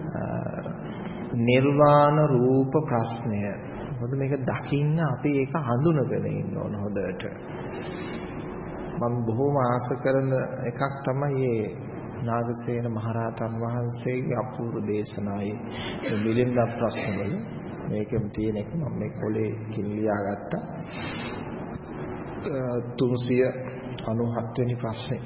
නිර්වාණ රූප ප්‍රශ්නය. මොකද මේක දකින්න අපි ඒක හඳුනගෙන ඉන්න ඕන හොඳට. මම බොහෝම ආස කරන එකක් තමයි මේ නාගසේන මහරහතන් වහන්සේගේ අපූර්ව දේශනාවයි මිලින්ද ප්‍රශ්නවල මේකෙම තියෙන එක මම මේ කොලේ කිලියා ගත්තා. 397 වෙනි ප්‍රශ්නේ.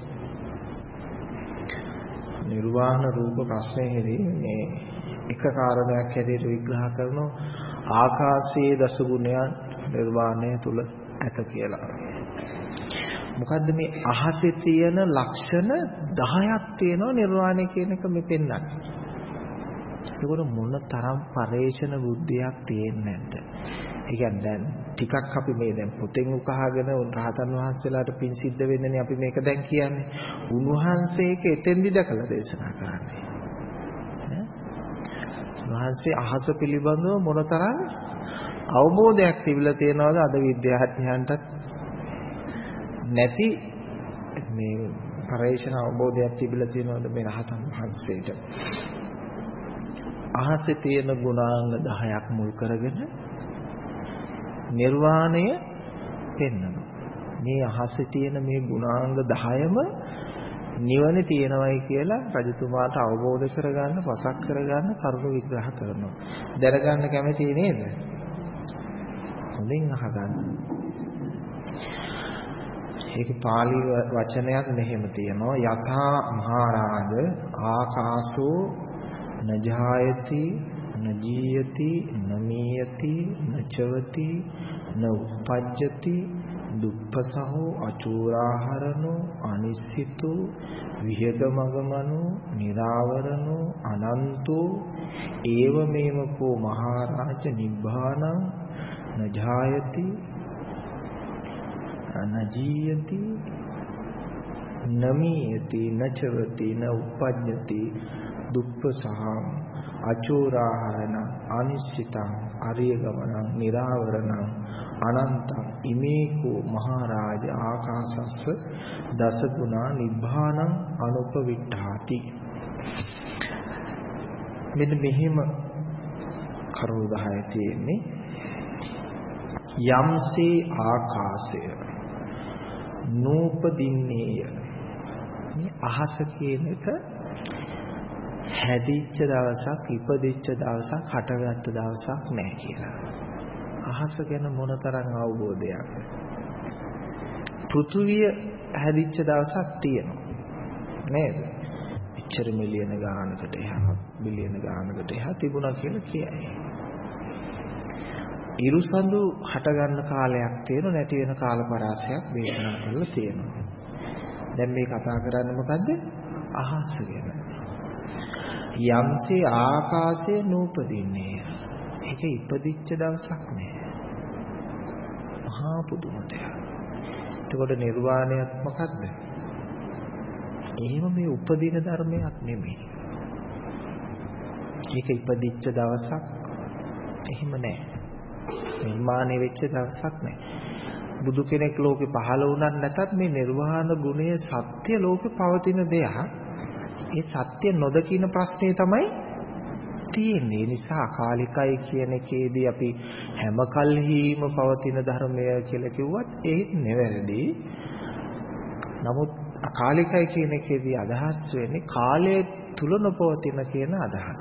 නිර්වාණ රූප ප්‍රශ්නයේදී මේ එක කාරණයක් හැටියට විග්‍රහ කරනවා ආකාශයේ දස ගුණයන් නිර්වාණය තුල ඇත කියලා. මොකද්ද මේ අහසේ තියෙන ලක්ෂණ 10ක් තියෙනවා නිර්වාණය කියන එක මේ පෙන්නන්නේ. ඒකෝර මොන තරම් පරේෂණ බුද්ධියක් තියෙන්නේ නැද්ද? ඒ කියන්නේ දැන් ටිකක් අපි මේ දැන් පොතෙන් උකහාගෙන රහතන් වහන්සේලාට පින් සිද්ධ වෙන්නනේ අපි මේක දැන් කියන්නේ. උන්වහන්සේක එතෙන්දි දැකලා දේශනා කරන්නේ. උන්වහන්සේ අහස පිළිබඳව මොනතරම් අවබෝධයක් තිබිලා තියෙනවද අද විද්‍යාඥයන්ට නැති මේ පරේෂණ අවබෝධයක් තිබිලා තියෙනවද මේ රහතන් වහන්සේට? අහසේ තියෙන ගුණාංග 10ක් මුල් කරගෙන නිර්වාණය පෙන්වනවා. මේ අහසේ තියෙන මේ ගුණාංග 10ම නිවන තියෙනවයි කියලා රජතුමාට අවබෝධ කරගන්න, පසක් කරගන්න කරුණු විග්‍රහ කරනවා. දැනගන්න කැමති නේද? හොඳින් අහගන්න. ඒක පාලි වචනයක් මෙහෙම තියෙනවා. යථා මහරජ ආකාශෝ නජායති නජීයති නමීයති නචවති නඋපජ්ජති දුප්පසහෝ අචූරාහරණෝ අනිස්සිතෝ විහෙදමගමනෝ නිරාවරණෝ අනන්තෝ ඒවමේව කෝ මහරජ නිබ්බානං නජායති නජීයති නමීයති නචවති නඋපජ්ජති දුප්පසහං අචූරාහරණ අනිශ්චිතං අරිය ගමනං නිරාවරණං අනන්තං ඉමේකෝ මහරජ ආකාශස්ස දස ගුණා නිබ්බානං අනුපවිට්ඨාති. මෙන්න මෙහිම කරුණු 10 තියෙන්නේ. යම්සේ ආකාශය නූපදින්නේය. මේ අහස කියන එක හැදිච්ච දවසක්, ඉපදිච්ච දවසක්, හටගත්ත දවසක් නැහැ කියලා. අහස ගැන මොනතරම් අවබෝධයක්. පෘථුවිය හැදිච්ච දවසක් තියෙනවා නේද? එච්චර මිලියන ගානකට එහා, බිලියන ගානකට එහා තිබුණා කියලා කියයි. ඉරුසඳු හට ගන්න කාලයක් තියෙනවා, නැති වෙන කාල පරාසයක් දේශනා කරලා තියෙනවා. දැන් මේ කතා කරන්නේ මොකද්ද? අහස ගැන. යම්සේ ආකාශයේ නූපදින්නේ. ඒක ඉපදිච්ච දවසක් නෑ. මහා පුදුම දෙයක්. එතකොට නිර්වාණයත් මොකද්ද? එහෙම මේ උපදින ධර්මයක් නෙමෙයි. ඒක ඉපදිච්ච දවසක් එහෙම නෑ. නිර්මාණය වෙච්ච දවසක් නෑ. බුදු කෙනෙක් ලෝකේ පහළ වුණත් නැතත් මේ නිර්වාණ ගුණය සත්‍ය ලෝකේ පවතින දෙයක්. ඒ සත්‍ය නොදකින ප්‍රශ්නේ තමයි තියෙන්නේ. ඒ නිසා අකාලිකයි කියන එකේදී අපි හැම කල්හිම පවතින ධර්මය කියලා කිව්වත් ඒ නෙවෙයි. නමුත් අකාලිකයි කියන එකේදී අදහස් වෙන්නේ කාලය තුල නොපවතින කියන අදහස.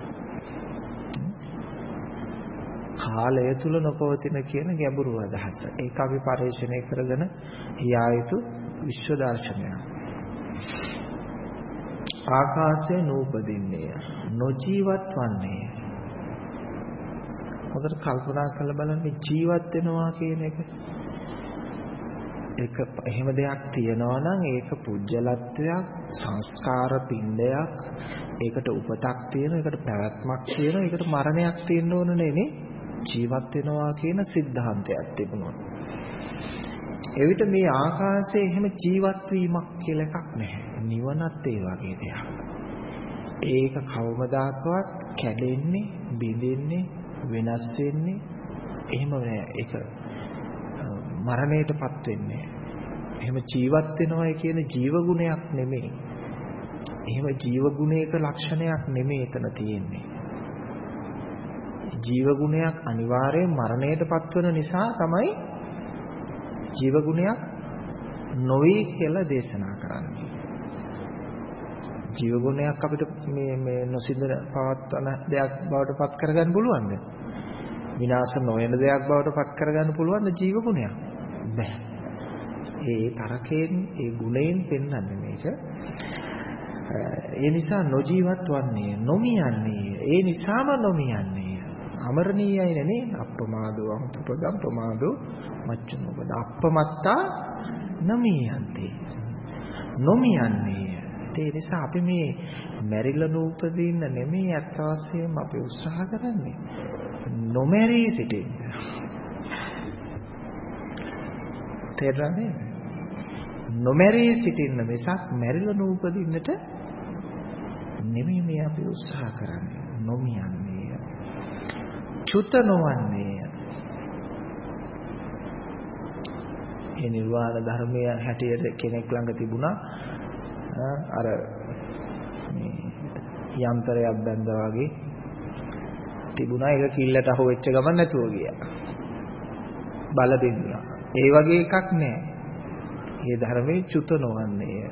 කාලය තුල නොපවතින කියන ගැඹුරු අදහස. ඒක අපි පරිශ්‍රණය කරගෙන යා යුතු විශ්ව දර්ශනයක්. ආකාශයේ නූපදින්නේ නොජීවත් වන්නේ. හොඳට කල්පනා කරලා බලන්න ජීවත් වෙනවා කියන එක. ඒක එහෙම දෙයක් තියනවා නම් ඒක පුජ්‍යලත්වයක්, සංස්කාර පින්ඩයක්, ඒකට උපතක් තියෙන, ඒකට පැවැත්මක් තියෙන, ඒකට මරණයක් තියෙන්න ඕනනේ නේ. ජීවත් වෙනවා කියන સિદ્ધාන්තයක් තිබුණා. එවිට මේ ආකාශයේ එහෙම ජීවත් වීමක් කියලා එකක් නැහැ. නිවනත් ඒ වගේ දෙයක්. ඒක කවමදාකවත් කැඩෙන්නේ, බිඳෙන්නේ, වෙනස් වෙන්නේ එහෙම නෑ. ඒක මරණයටපත් වෙන්නේ. එහෙම ජීවත් වෙනවයි කියන ජීව ගුණයක් නෙමෙයි. එහෙම ජීව ගුණයක ලක්ෂණයක් නෙමෙයි එතන තියෙන්නේ. ජීව ගුණයක් අනිවාර්යෙන් මරණයට පත්වන නිසා තමයි ජීව ගුණයක් නොවේ කියලා දේශනා කරන්නේ. ජීව ගුණයක් අපිට මේ නොසිඳන පවත්වන දෙයක් බවට පත් කරගන්න පුළුවන්ද? විනාශ නොවන දෙයක් බවට පත් කරගන්න පුළුවන්ද ජීව ගුණයක්? බෑ. ඒ තරකයෙන් ඒ ගුණයෙන් පෙන්වන්නේ මේක. ඒ නිසා නොජීවත් වන්නේ නොමියන්නේ. ඒ නිසාම නොමියන්නේ. අමරණීයයි නේ අප්පමාදෝ අම්පපදම් ප්‍රමාදෝ මච්චනෝබද අප්පමත්තා නමියන්තේ. නොමියන්නේ. ඒ නිසා අපි මේ මැරිලා නූපදින්න නෙමෙයි අත් වශයෙන්ම අපි උත්සාහ කරන්නේ. නොමැරී සිටින්න. තේරෙන්නේ? නොමැරී සිටින්න මිසක් මැරිලා නූපදින්නට නෙමෙයි මේ අපි උත්සාහ කරන්නේ. නොමියන්නේ. චුත නොවන්නේ. ඒ නිර්වාණ ධර්මයේ හැටියට කෙනෙක් ළඟ තිබුණා අර මේ යන්ත්‍රයක් බැඳා වගේ තිබුණා. ඒක කිල්ලට අහු වෙච්ච ගමන් නැතුව ගියා. බල දෙන්නා. ඒ වගේ එකක් නෑ. මේ ධර්මයේ චුත නොවන්නේ.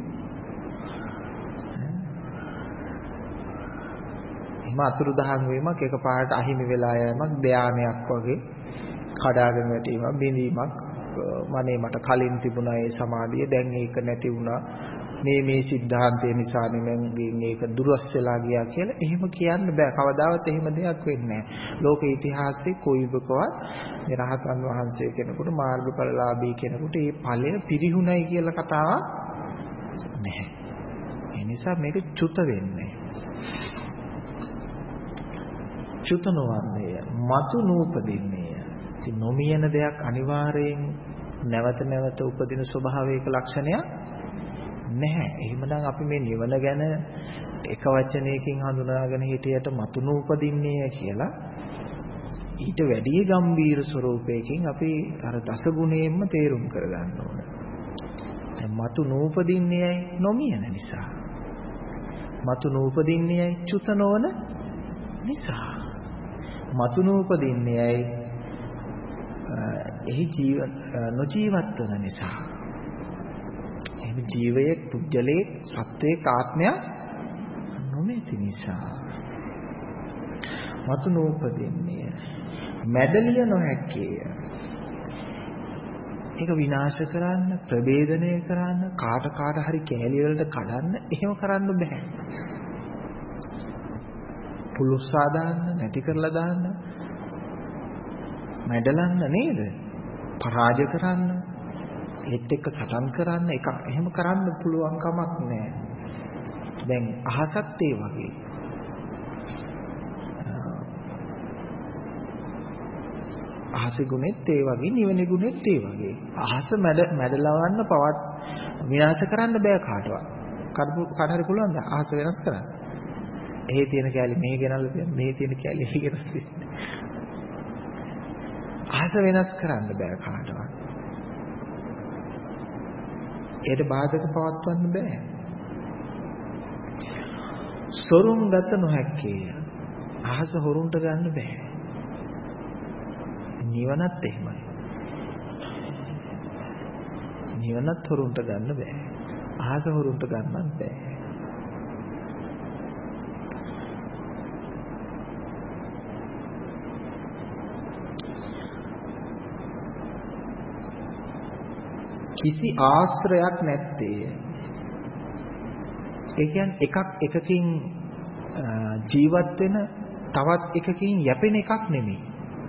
එහෙම අතුරුදහන් වීමක් එකපාරට අහිමි වෙලා යෑමක් ධානයක් වගේ කඩාගෙන වැටීමක් බිඳීමක් මනේ මට කලින් තිබුණා ඒ සමාධිය දැන් ඒක නැති වුණා මේ સિદ્ધාන්තය නිසා නෙමෙයි මේක දුරස් වෙලා ගියා කියලා එහෙම කියන්න බෑ. කවදාවත් එහෙම දෙයක් වෙන්නේ නැහැ. ලෝක ඉතිහාසයේ කොයිබකවත් මේ රහතන් වහන්සේ කෙනෙකුට මාර්ගඵලලාභී කෙනෙකුට මේ ඵලය පිරිහුණයි කියලා කතාවක් නැහැ. ඒ නිසා මේක චුත වෙන්නේ. චුත නොවන්නේ, මතු නූපදින්නේ. ඉතින් නොමියන දෙයක් අනිවාර්යෙන් නැවත නැවත උපදින ස්වභාවයක ලක්ෂණයක් නැහැ. එහෙමනම් අපි මේ නිවන ගැන එක වචනයකින් හඳුනාගෙන හිටියට මතු නූපදින්නේ කියලා ඊට වැඩි ගැඹීර ස්වરૂපයකින් අපි අර දස ගුණයෙන්ම තේරුම් කරගන්න ඕන. දැන් මතු නූපදින්නේයි නොමියන නිසා. මතු නූපදින්නේයි චුත නොවන නිසා. මතු නූපදින්නේයි එහි නොජීවත් වන නිසා. එහෙම ජීවයේ පුජ්‍යලේ සත්වයේ ආත්මය නොමැති නිසා. මතු නූපදින්නේ මැඩලිය නොහැක්කේය. ඒක විනාශ කරන්න, ප්‍රභේදනය කරන්න, කාට හරි කැලිය වලට කඩන්න එහෙම කරන්න බෑ. පුලුස්සා දාන්න, නැති කරලා දාන්න, මැඩලන්න නේද? පරාජය කරන්න, ඒත් එක්ක සටන් කරන්න එකක් එහෙම කරන්න පුළුවන් කමක් නැහැ. දැන් අහසත් ඒ වගේ. අහසේ ගුණෙත් ඒ වගේ, නිවනේ ගුණෙත් ඒ වගේ. අහස මැඩලවන්න පවත් විනාශ කරන්න බෑ කාටවත්. කාට හරි පුළුවන්ද අහස වෙනස් කරන්න? එහි තියෙන කැලේ මෙහි ගෙනල්ලා තියන්න, මෙහි තියෙන කැලේ එහි ගෙනල්ලා තියන්න. අහස වෙනස් කරන්න බෑ කාටවත්. ඒට බාධක පවත්වන්න බෑ. සොරුන් ගත නොහැක්කේ. අහස හොරුන්ට ගන්න බෑ. නිවනත් එහෙමයි. නිවනත් හොරුන්ට ගන්න බෑ. අහස හොරුන්ට ගන්නත් බෑ. කිසි ආශ්‍රයක් නැත්තේ. ඒ කියන්නේ එකකින් ජීවත් වෙන තවත් එකකින් යැපෙන එකක් නෙමෙයි.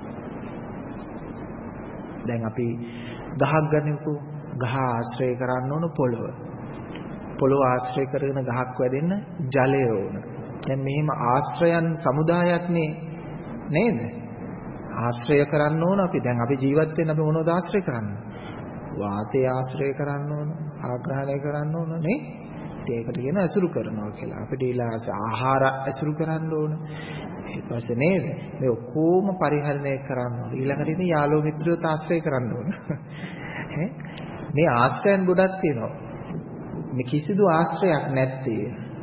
දැන් අපි ගහක් ගන්නකො ගහ ආශ්‍රය කරන්න ඕන පොළව. පොළව ආශ්‍රය කරගෙන ගහක් වැදෙන්න ජලය ඕන. දැන් මෙහෙම ආශ්‍රයන් සමුදායක්නේ නේද? ආශ්‍රය කරන්න ඕන අපි. දැන් අපි ජීවත් වෙන්න අපි මොනවද ආශ්‍රය කරන්නේ? වාතය ආශ්‍රය කරන්න ඕන, ආග්‍රහණය කරන්න ඕන නේ. ඒකට කියන ඇසුරු කරනවා කියලා. අපිට ඊළඟ ආහාර ඇසුරු කරන්න ඕන. ඊට පස්සේ නේද? මේ ඔක්කොම පරිහරණය කරන්න ඕන. ඊළඟට ඉතින් යාළුවෝ මිත්‍රයෝත් ආශ්‍රය කරන්න ඕන. මේ ආශ්‍රයන් ගොඩක් තියෙනවා. මේ කිසිදු ආශ්‍රයක් නැත්තේ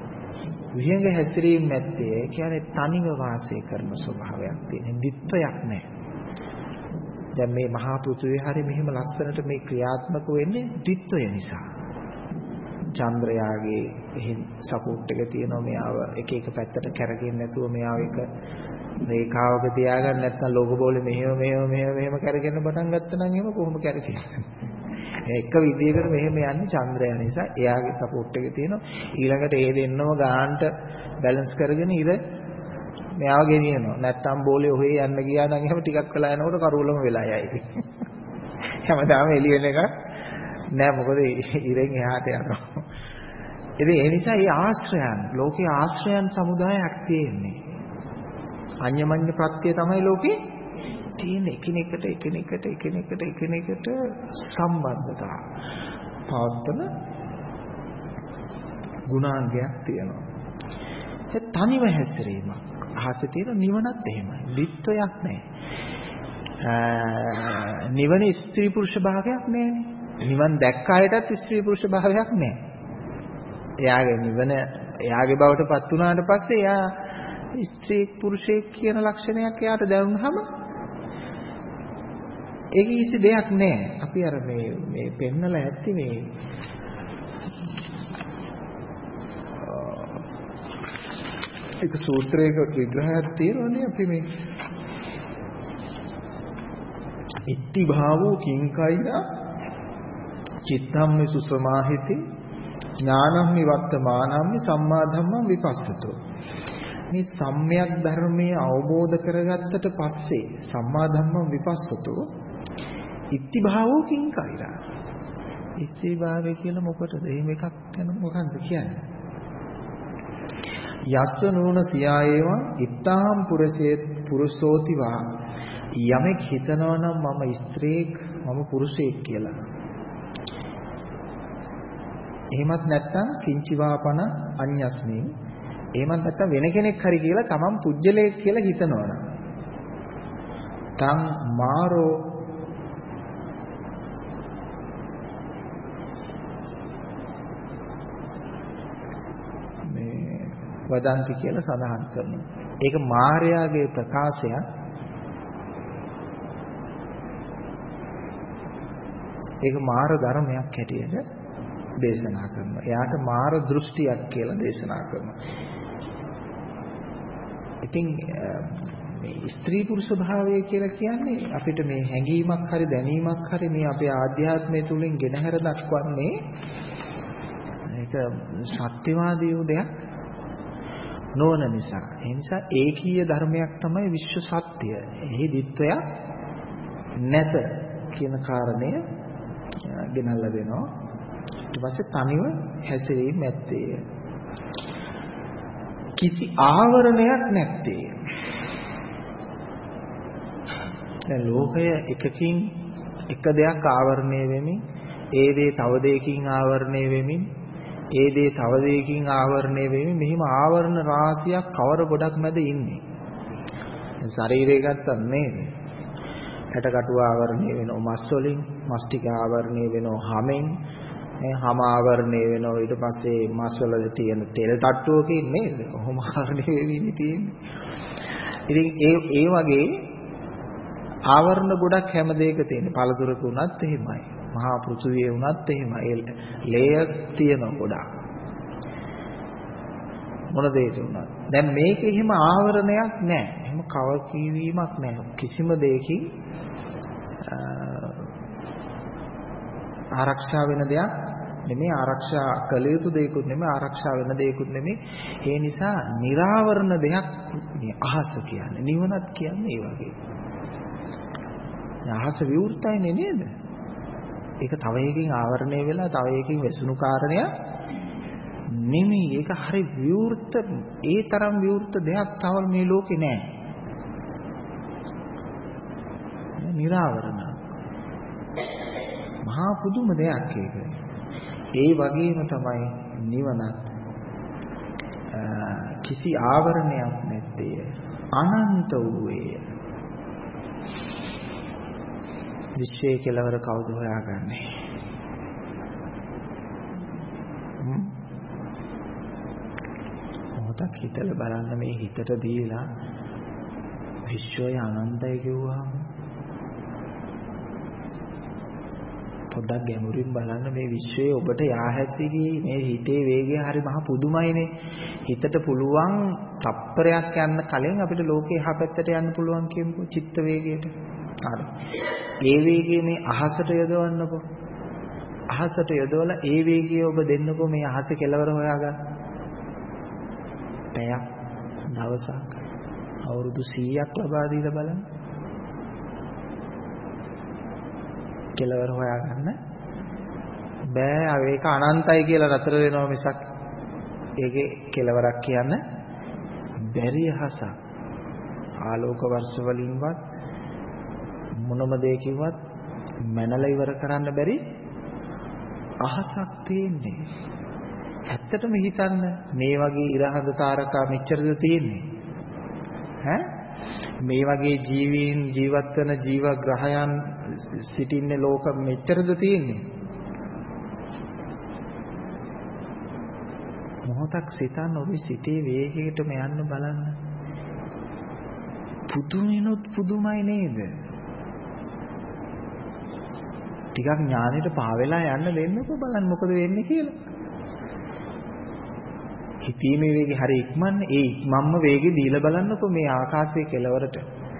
විහංග හැසිරීම නැත්තේ කියන්නේ තනිව වාසය කරන ස්වභාවයක් තියෙන. දිත්වයක් නැහැ. දැන් මේ මහා පෘථිවිය හරිය මෙහෙම ලස්සනට මේ ක්‍රියාත්මක වෙන්නේ දිත්වය නිසා. චන්ද්‍රයාගේ එහෙන් සපෝට් එක තියෙනවා මෙයාව එක එක පැත්තට කැරගෙන්නේ නැතුව මෙයාව එක රේඛාවක තියාගන්න නැත්නම් ලෝක බෝලේ මෙහෙම කැරගෙන පටන් ගත්තා නම් එහෙම කොහොම කැරකෙන්නේ? එක විදියකට මෙහෙම යන්නේ චන්ද්‍රයා නිසා. එයාගේ සපෝට් එක තියෙනවා. ඊළඟට ඒ දෙන්නම ගානට බැලන්ස් කරගෙන ඉර මෙයාව ගෙනියනවා. නැත්නම් බෝලේ ඔහේ යන්න ගියා නම් එහෙම ටිකක් වෙලා යනකොට කරුවලම වෙලා යයි. හැමදාම එළි වෙන එක නෑ මොකද ඉරෙන් එහාට යනවා. ඉතින් ඒ නිසා මේ ආශ්‍රයයන් ලෝකේ ආශ්‍රයයන් සමුදායක් තියෙන්නේ. අඤ්ඤමඤ්ඤ ප්‍රත්‍ය තමයි ලෝකේ තියෙන එකිනෙකට සම්බන්ධතාව පවත්තන ගුණාංගයක් තියෙනවා. ඒ තනිව හැසිරීමක්. අහසේ තියෙන නිවනත් එහෙමයි. ලිත්වයක් නැහැ. නිවන ස්ත්‍රී පුරුෂ භාවයක් නැහැනේ. නිවන් දැක්ක අයටත් ස්ත්‍රී පුරුෂ භාවයක් නැහැ. එයාගේ නිවන එයාගේ බවට පත් වුණාට පස්සේ එයා ස්ත්‍රී පුරුෂයෙක් කියන ලක්ෂණයක් එයාට දැනුනහම ඒක කිසි දෙයක් නැහැ. අපි අර මේ පෙන්නලා ඇත්ති මේ ඒක සූත්‍රයක විග්‍රහයක් තියෙනවානේ අපි මේ ඉත්ති භාවෝ කිංකයිදා චිත්තම් සුසමාහිති ඥානම් විවත්තමානම් සම්මා ධම්මං විපස්සතෝ. මේ සම්‍යක් ධර්මයේ අවබෝධ කරගත්තට පස්සේ සම්මා ධම්මං විපස්සතෝ ඉත්ති භාවෝ කිංකයිදා. ඉත්ති භාවය කියලා මොකටද? එහෙම එකක් ගැන මොකක්ද කියන්නේ? යස්ස නූන සියායේවා ඉත්තාම් පුරුෂෝති වා යමෙක් හිතනවා නම් මම ස්ත්‍රියෙක් මම පුරුෂයෙක් කියලා. එහෙමත් නැත්නම් කිංචිවාපන අඤ්ඤස්මි. එහෙමත් නැත්නම් වෙන කෙනෙක් හරි කියලා තමන් පුජ්‍යලයක් කියලා හිතනවනම් තං මාරෝ වදන්ති කියලා සඳහන් කරනවා. ඒක මාර්යාගේ ප්‍රකාශයක්. ඒක මාර ධර්මයක් හැටියට දේශනා කරනවා. එයාට මාර දෘෂ්ටියක් කියලා දේශනා කරනවා. ඉතින් මේ ස්ත්‍රී පුරුෂ භාවය කියලා කියන්නේ අපිට මේ හැඟීමක් හරි දැනීමක් හරි මේ අපේ ආධ්‍යාත්මය තුලින් ගෙනහැර දක්වන්නේ ඒක සත්‍යවාදී වූ දෙයක් නොවන නිසා. ඒ නිසා ඒකීය ධර්මයක් තමයි විශ්ව සත්‍ය. එහි දිත්වය නැත කියන කාරණය ගෙනල්ලා දෙනවා. ඊට පස්සේ තනිව හැසිරීම නැත්තේ. කිසි ආවරණයක් නැත්තේ. දැන් ලෝකය එකකින් එක දෙයක් ආවරණය වෙමින් ඒ දේ තව දෙයකින් ආවරණය වෙමින් ඒ දේ තව දෙයකින් ආවරණය වෙමින් මෙහිම ආවරණ රාශියක් කවර ගොඩක් මැද ඉන්නේ. ශරීරය ගත්තත් නේද? ඇටකටුව ආවරණය වෙනවා මස් වලින්, මස් ටික ආවරණය වෙනවා හමෙන්, හම ආවරණය වෙනවා ඊට පස්සේ මස් වල තියෙන තෙල් තට්ටුවකින් නේද? ඔහොම ආවරණය වෙමින් තියෙන්නේ. ඉතින් ඒ වගේ ආවරණ ගොඩක් හැම දෙයක තියෙන. පළතුරක උනත් එහෙමයි. මහා පෘථුවියේ උනත් එහෙමයි. ලේයර්ස් තියෙන ගොඩක්. මොන දෙයක උනත්. දැන් මේක එහෙම ආවරණයක් නැහැ. එහෙම කවර් කිරීමක් නැහැ. කිසිම දෙයකින් ආරක්ෂා වෙන දෙයක් නෙමෙයි. ආරක්ෂා කළ යුතු දෙයක්ුත් නෙමෙයි. ආරක්ෂා වෙන දෙයක්ුත් නෙමෙයි. ඒ නිසා निराවරණ දෙයක් මේ අහස කියන්නේ. නිවනත් කියන්නේ ඒ වගේ. අහස විවෘතයිනේ නේද? ඒක තව එකකින් ආවරණය වෙලා තව එකකින් වැසුණු කාරණයක් නෙමෙයි. ඒක හරි විවෘත. ඒ තරම් විවෘත දෙයක් තව මේ ලෝකේ නැහැ. නිරාවරණ. මහා පුදුම දෙයක් ඒක. ඒ වගේම තමයි නිවනත්. කිසි ආවරණයක් නැත්තේ. අනන්ත වූයේ. විශ්වයේ කෙලවර කවුද හොයාගන්නේ? මොහොතක් හිතලා බලන්න මේ හිතට දීලා විශ්වය අනන්තයි කිව්වහම පොඩ්ඩක් ගැඹුරින් බලන්න මේ විශ්වයේ ඔබට යාහැත්තිගේ මේ හිතේ වේගය හරි මහ පුදුමයිනේ. හිතට පුළුවන් තප්පරයක් යන්න කලින් අපිට ලෝකේ එහා පැත්තට යන්න පුළුවන් කියමුකෝ චිත්ත වේගයට. හරි. ඒ වේගය මේ අහසට යොදවන්නකෝ. අහසට යොදවලා ඒ වේගය ඔබ දෙන්නකෝ මේ අහසේ කෙලවර හොයාගන්න. පැයක් දවසක් අවුරුදු 100ක් ලබා දීලා බලන්න. කෙලවර හොයාගන්න බෑ. ඒක අනන්තයි කියලා නතර වෙනවා මිසක් ඒකේ කෙලවරක් කියන්න බැරි අහසක්. ආලෝක වර්ෂ වලින්වත් මොනම දෙයකින්වත් මැනලා ඉවර කරන්න බැරි අහසක් තියෙන්නේ. ඇත්තටම හිතන්න මේ වගේ ඉරහඳ තාරකා මෙච්චරද තියෙන්නේ ඈ මේ වගේ ජීවීන් ජීවත් වෙන ජීව ග්‍රහයන් සිටින්නේ ලෝක මෙච්චරද තියෙන්නේ. මොහොතක් සිතන්න ඔබේ සිතේ වේගයටම යන්න බලන්න. පුදුමිනුත් පුදුමයි නේද? ටිකක් ඥානෙට පාවෙලා යන්න දෙන්නකෝ බලන්න මොකද වෙන්නේ කියලා. හිතීමේ වේගය හරි ඉක්මන්නේ. ඒ ඉක්මම්ම වේගෙ දීලා බලන්නකෝ මේ ආකාශයේ කෙලවරට.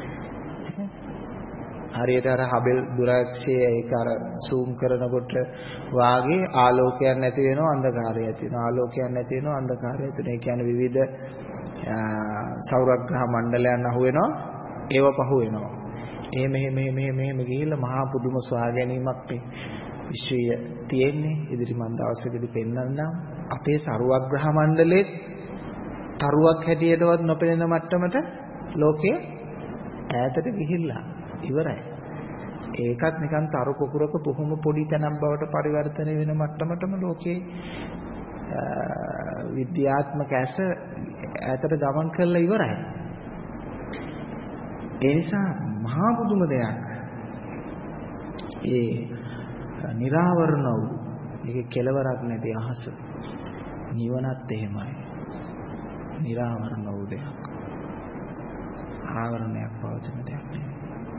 හරියට අර හබල් දුරක්ෂයේ ඒක අර zoom කරනකොට වාගේ ආලෝකයක් නැති වෙනවා අන්ධකාරය ඇති වෙනවා. ආලෝකයක් නැති වෙනවා අන්ධකාරය ඇති වෙනවා. ඒ කියන්නේ විවිධ සෞරග්‍රහ මණ්ඩලයන් අහු වෙනවා. ඒව පහු වෙනවා. මෙහෙම ගිහිල්ලා මහා පුදුම සොයා ගැනීමක් මේ විශ්වය තියෙන්නේ. ඉදිරිමන් දවසකදී පෙන්වන්නම්. අපේ සරුවග්‍රහ මණ්ඩලයේ තරුවක් හැටියටවත් නොපෙනෙන මට්ටමට ලෝකයේ ඈතට ගිහිල්ලා ඉවරයි. ඒකත් නිකන් තරු පොකුරක බොහොම පොඩි තැනක් බවට පරිවර්තනය වෙන මට්ටමටම ලෝකේ විද්‍යාත්මක ඇස ඈතට ගමන් කරලා ඉවරයි. ඒ නිසා මහා පුදුම දෙයක්. ඒ නිරාවරණ වූ ඒකේ කෙලවරක් නැති අහස නිවනත් එහෙමයි. නිරාවරණ වූ දෙයක්. ආවරණයක් පවතින දෙයක් නෙවෙයි.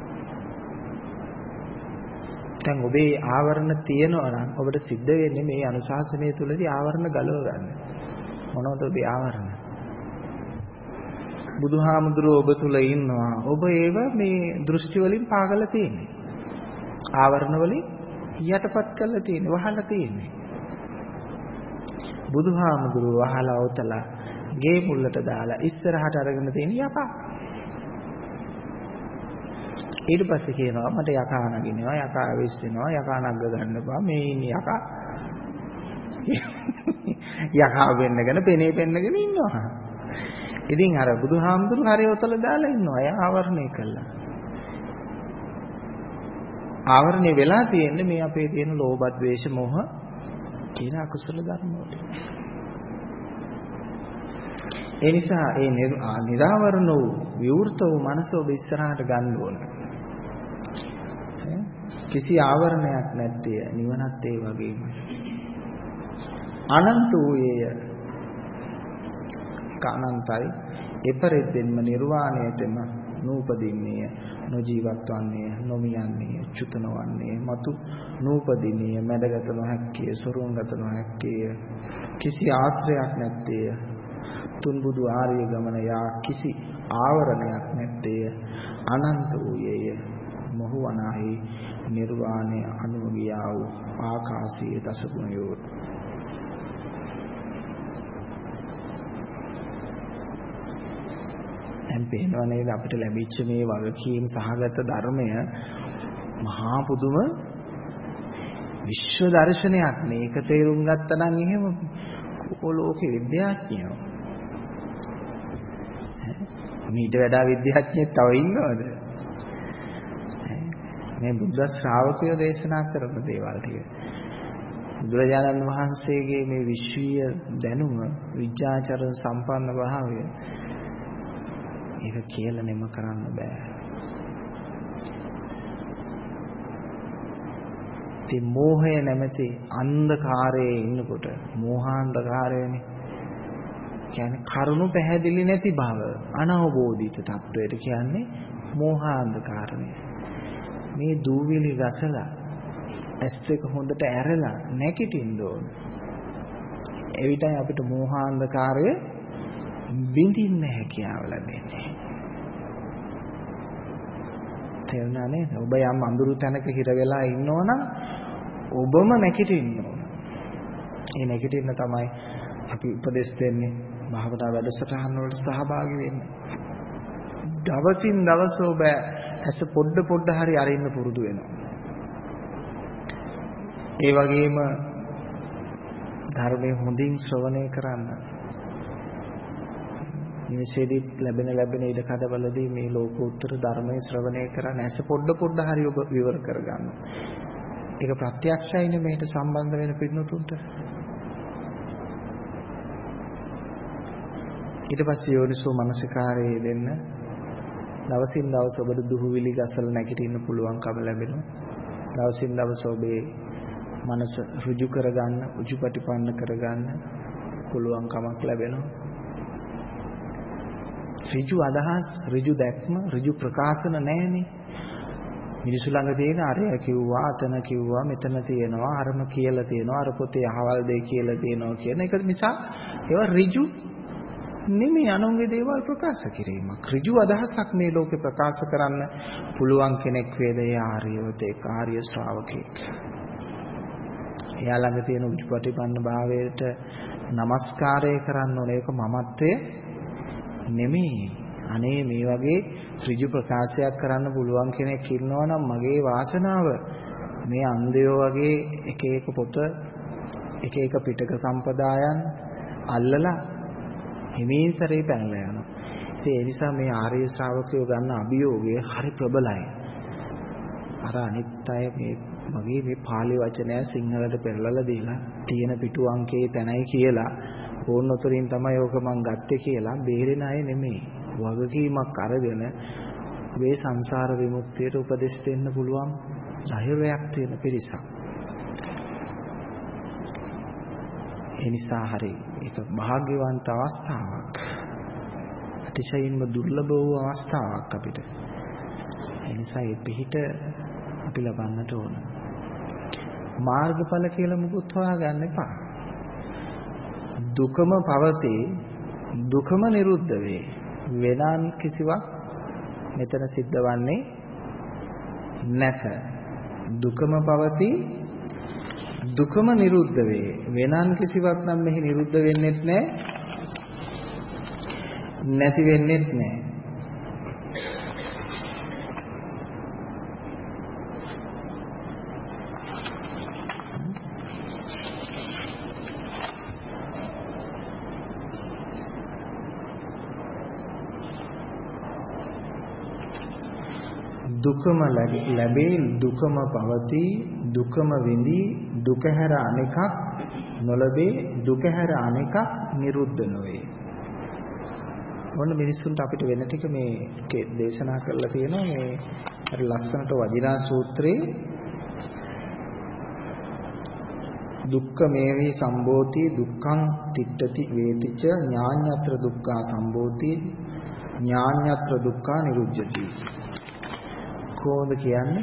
දැන් ඔබේ ආවරණ තියෙනවා නම් ඔබට සිද්ධ වෙන්නේ මේ අනුශාසනය තුලදී ආවරණ ගලව ගන්න. මොනවද ඔබේ ආවරණ? බුදුහාමුදුරුවෝ ඔබ තුල ඉන්නවා. ඔබ ඒව මේ දෘෂ්ටි වලින් පාගලා තියෙන්නේ. ආවරණ වලින් යටපත් කරලා තියෙන්නේ, වහලා තියෙන්නේ. බුදුහාමුදුරුවෝ වහලා උතලා ගේ මුල්ලට දාලා ඉස්සරහට අරගෙන තියෙන යකා. ඊට පස්සේ කියනවා මට යකා නගිනවා, යකා ඇවිස්සෙනවා, යකා නග්ග ගන්න බා. මේ ඉන්නේ යකා. යකා වෙන්නගෙන පෙනේ පෙන්නගෙන ඉන්නවා. ඉතින් අර බුදුහාමුදුරුවෝ හරිය උතල දාලා ඉන්නවා. එයා ආවරණය කළා. ආවරණය වෙලා තියෙන්නේ මේ අපේ තියෙන ලෝභ, ද්වේෂ, මෝහ කියන අකුසල ධර්ම වලින්. ඒ නිසා ඒ නිරාවරණ වූ විවෘත වූ මනස ඔබ ඉස්සරහට ගන්න ඕන. කිසි ආවරණයක් නැත්තේ නිවනත් ඒ වගේම. අනන්ත වූයේ අනන්තයි. එපරිද්දෙන්ම නිර්වාණයටම නූපදින්නේ, නොජීවත් වන්නේ, නොමියන්නේ, චුත නොවන්නේ, මතු නූපදින්නේ, මැඩගත නොහැක්කේ, සොරුන්ගත නොහැක්කේ, කිසි ආශ්‍රයක් නැත්තේ, තුන්බුදු ආර්ය ගමන යා කිසි ආවරණයක් නැත්තේ, අනන්ත වූයේ මොහු අනාහි නිර්වාණය අනුව ගියා වූ ආකාශයේ දසගුණයෝ. දැන් පේනවා නේද අපිට ලැබිච්ච මේ වගකීම් සහගත ධර්මය මහා පුදුම විශ්ව දර්ශනයක්. මේක තේරුම් ගත්තා නම් එහෙම ලෝකේ විද්‍යාඥයෝ මීට වඩා විද්‍යාඥයෙක් තව ඉන්නවද? මේ බුද්ධ ශ්‍රාවකයෝ දේශනා කරන දේවල් ටික. බුදුරජාණන් වහන්සේගේ මේ විශ්වීය දැනුම, විද්‍යාචරණ සම්පන්න භාවය ඒක කියලා නෙම කරන්න බෑ. ඉතින් මෝහය නැමැති අන්ධකාරයේ ඉන්නකොට, මෝහාන්ධකාරයනේ. කියන්නේ කරුණු පැහැදිලි නැති බව, අනවබෝධිත තත්වයට කියන්නේ මෝහාන්ධකාරය. මේ දූවිලි ගසලා ඇස් දෙක හොඳට ඇරලා නැගිටින්න ඕන. එවිටයි අපිට මෝහාන්ධකාරය බිඳින්න හැකියාව ලැබෙන්නේ. තේරුණා නේද? ඔබ යම් අඳුරු තැනක හිර වෙලා ඉන්නවනම් ඔබම නැගිටින්න ඕන. ඒ නැගිටින්න තමයි අපි උපදෙස් දෙන්නේ. භාවනා වැඩසටහන් වලට සහභාගී වෙන්න. දවසින් දවස ඔබ ඇස පොඩ හරි අරින්න පුරුදු වෙනවා. ඒ වගේම ධර්මයේ හොඳින් ශ්‍රවණය කරන්න. නිවසේදී ලැබෙන ඉඩකඩවලදී මේ ලෝකෝත්තර ධර්මයේ ශ්‍රවණය කරන්න ඇස පොඩ හරි ඔබ විවර කරගන්න. ඒක ප්‍රත්‍යක්ෂයිනේ මේකට සම්බන්ධ වෙන පිටුතුන්ට. ඊට පස්සේ යෝනිසෝ මනසිකාරයේ දෙන්න දවසින් දවස ඔබට දුහුවිලි ගසලා නැගිටින්න පුළුවන්කම ලැබෙනවා. දවසින් දවස ඔබේ මනස ඍජු කරගන්න, උජුපටිපන්න කරගන්න පුළුවන්කමක් ලැබෙනවා. ඍජු අදහස්, ඍජු දැක්ම, ඍජු ප්‍රකාශන නැහැනේ. මිනිසු ළඟ තියෙන අරය කිව්වා, අතන කිව්වා, මෙතන තියෙනවා, අරම කියලා තියෙනවා, අර පොතේ අහවල් දෙය කියලා තියෙනවා කියන එක නිසා ඒවා ඍජු නෙමෙයි, අනුන්ගේ දේවල් ප්‍රකාශ කිරීමක්. ඍජු අදහසක් මේ ලෝකේ ප්‍රකාශ කරන්න පුළුවන් කෙනෙක් වේද ඒ ආර්යවතෙක්, ආර්ය ශ්‍රාවකෙක්. එයා ළඟ තියෙන උජුපටිපන්න භාවයට নমස්කාරය කරන්න ඕනේ. ඒක මමත්වය නෙමෙයි. අනේ මේ වගේ ඍජු ප්‍රකාශයක් කරන්න පුළුවන් කෙනෙක් ඉන්නවා නම් මගේ වාසනාව. මේ අන්ධයෝ වගේ එක එක පොත, එක එක පිටක සම්පදායන් අල්ලලා හිමින් සැරේ පැනලා යනවා. ඉතින් ඒ නිසා මේ ආර්ය ශ්‍රාවකයෝ ගන්න අභියෝගය හරි ප්‍රබලයි. අර අනිත් අය මගේ මේ පාලි වචනය සිංහලට පෙරලලා දීලා තියෙන පිටු අංකයේ තැනයි කියලා ඕන උතරින් තමයි ඕක මං ගත්තේ කියලා බේරෙන අය නෙමෙයි. වගකීමක් අරගෙන මේ සංසාර විමුක්තියට උපදෙස් දෙන්න පුළුවන් ධෛර්යයක් තියෙන පිරිසක්. ඒ නිසා හරි ඒක භාග්‍යවන්ත අවස්ථාවක්. අතිශයින්ම දුර්ලභ වූ අවස්ථාවක් අපිට. ඒ නිසා මේ පිහිට අපි ලබන්නට ඕන. මාර්ගඵල කියලා මුකුත් හොයාගන්න එපා. දුකම පවතී, දුකම නිරුද්ධ වේ. වෙනන් කිසිවක් මෙතන සිද්ධ වන්නේ නැත. දුකම පවතී, දුකම නිරුද්ධ වේ. වෙනන් කිසිවක් නම් මෙහි නිරුද්ධ වෙන්නේත් නැහැ, නැති වෙන්නේත් නැහැ. දුකම ලැබේ, දුකම පවතී, දුකම විඳී, දුක හැර අනෙකක් නොලැබේ, දුක හැර අනෙකක් නිරුද්ධ නොවේ. මොන මිනිස්සුන්ට අපිට වෙන ටික මේ දේශනා කරලා තියෙනවා. මේ අර ලස්සනට වදිනා සූත්‍රයේ දුක්ඛ මේවි සම්බෝධි දුක්ඛං තිට්ඨති වේතිච ඥාඤ්ඤත්‍ර දුක්ඛා සම්බෝධි ඥාඤ්ඤත්‍ර දුක්ඛා නිරුද්ධති. කොහොමද කියන්නේ?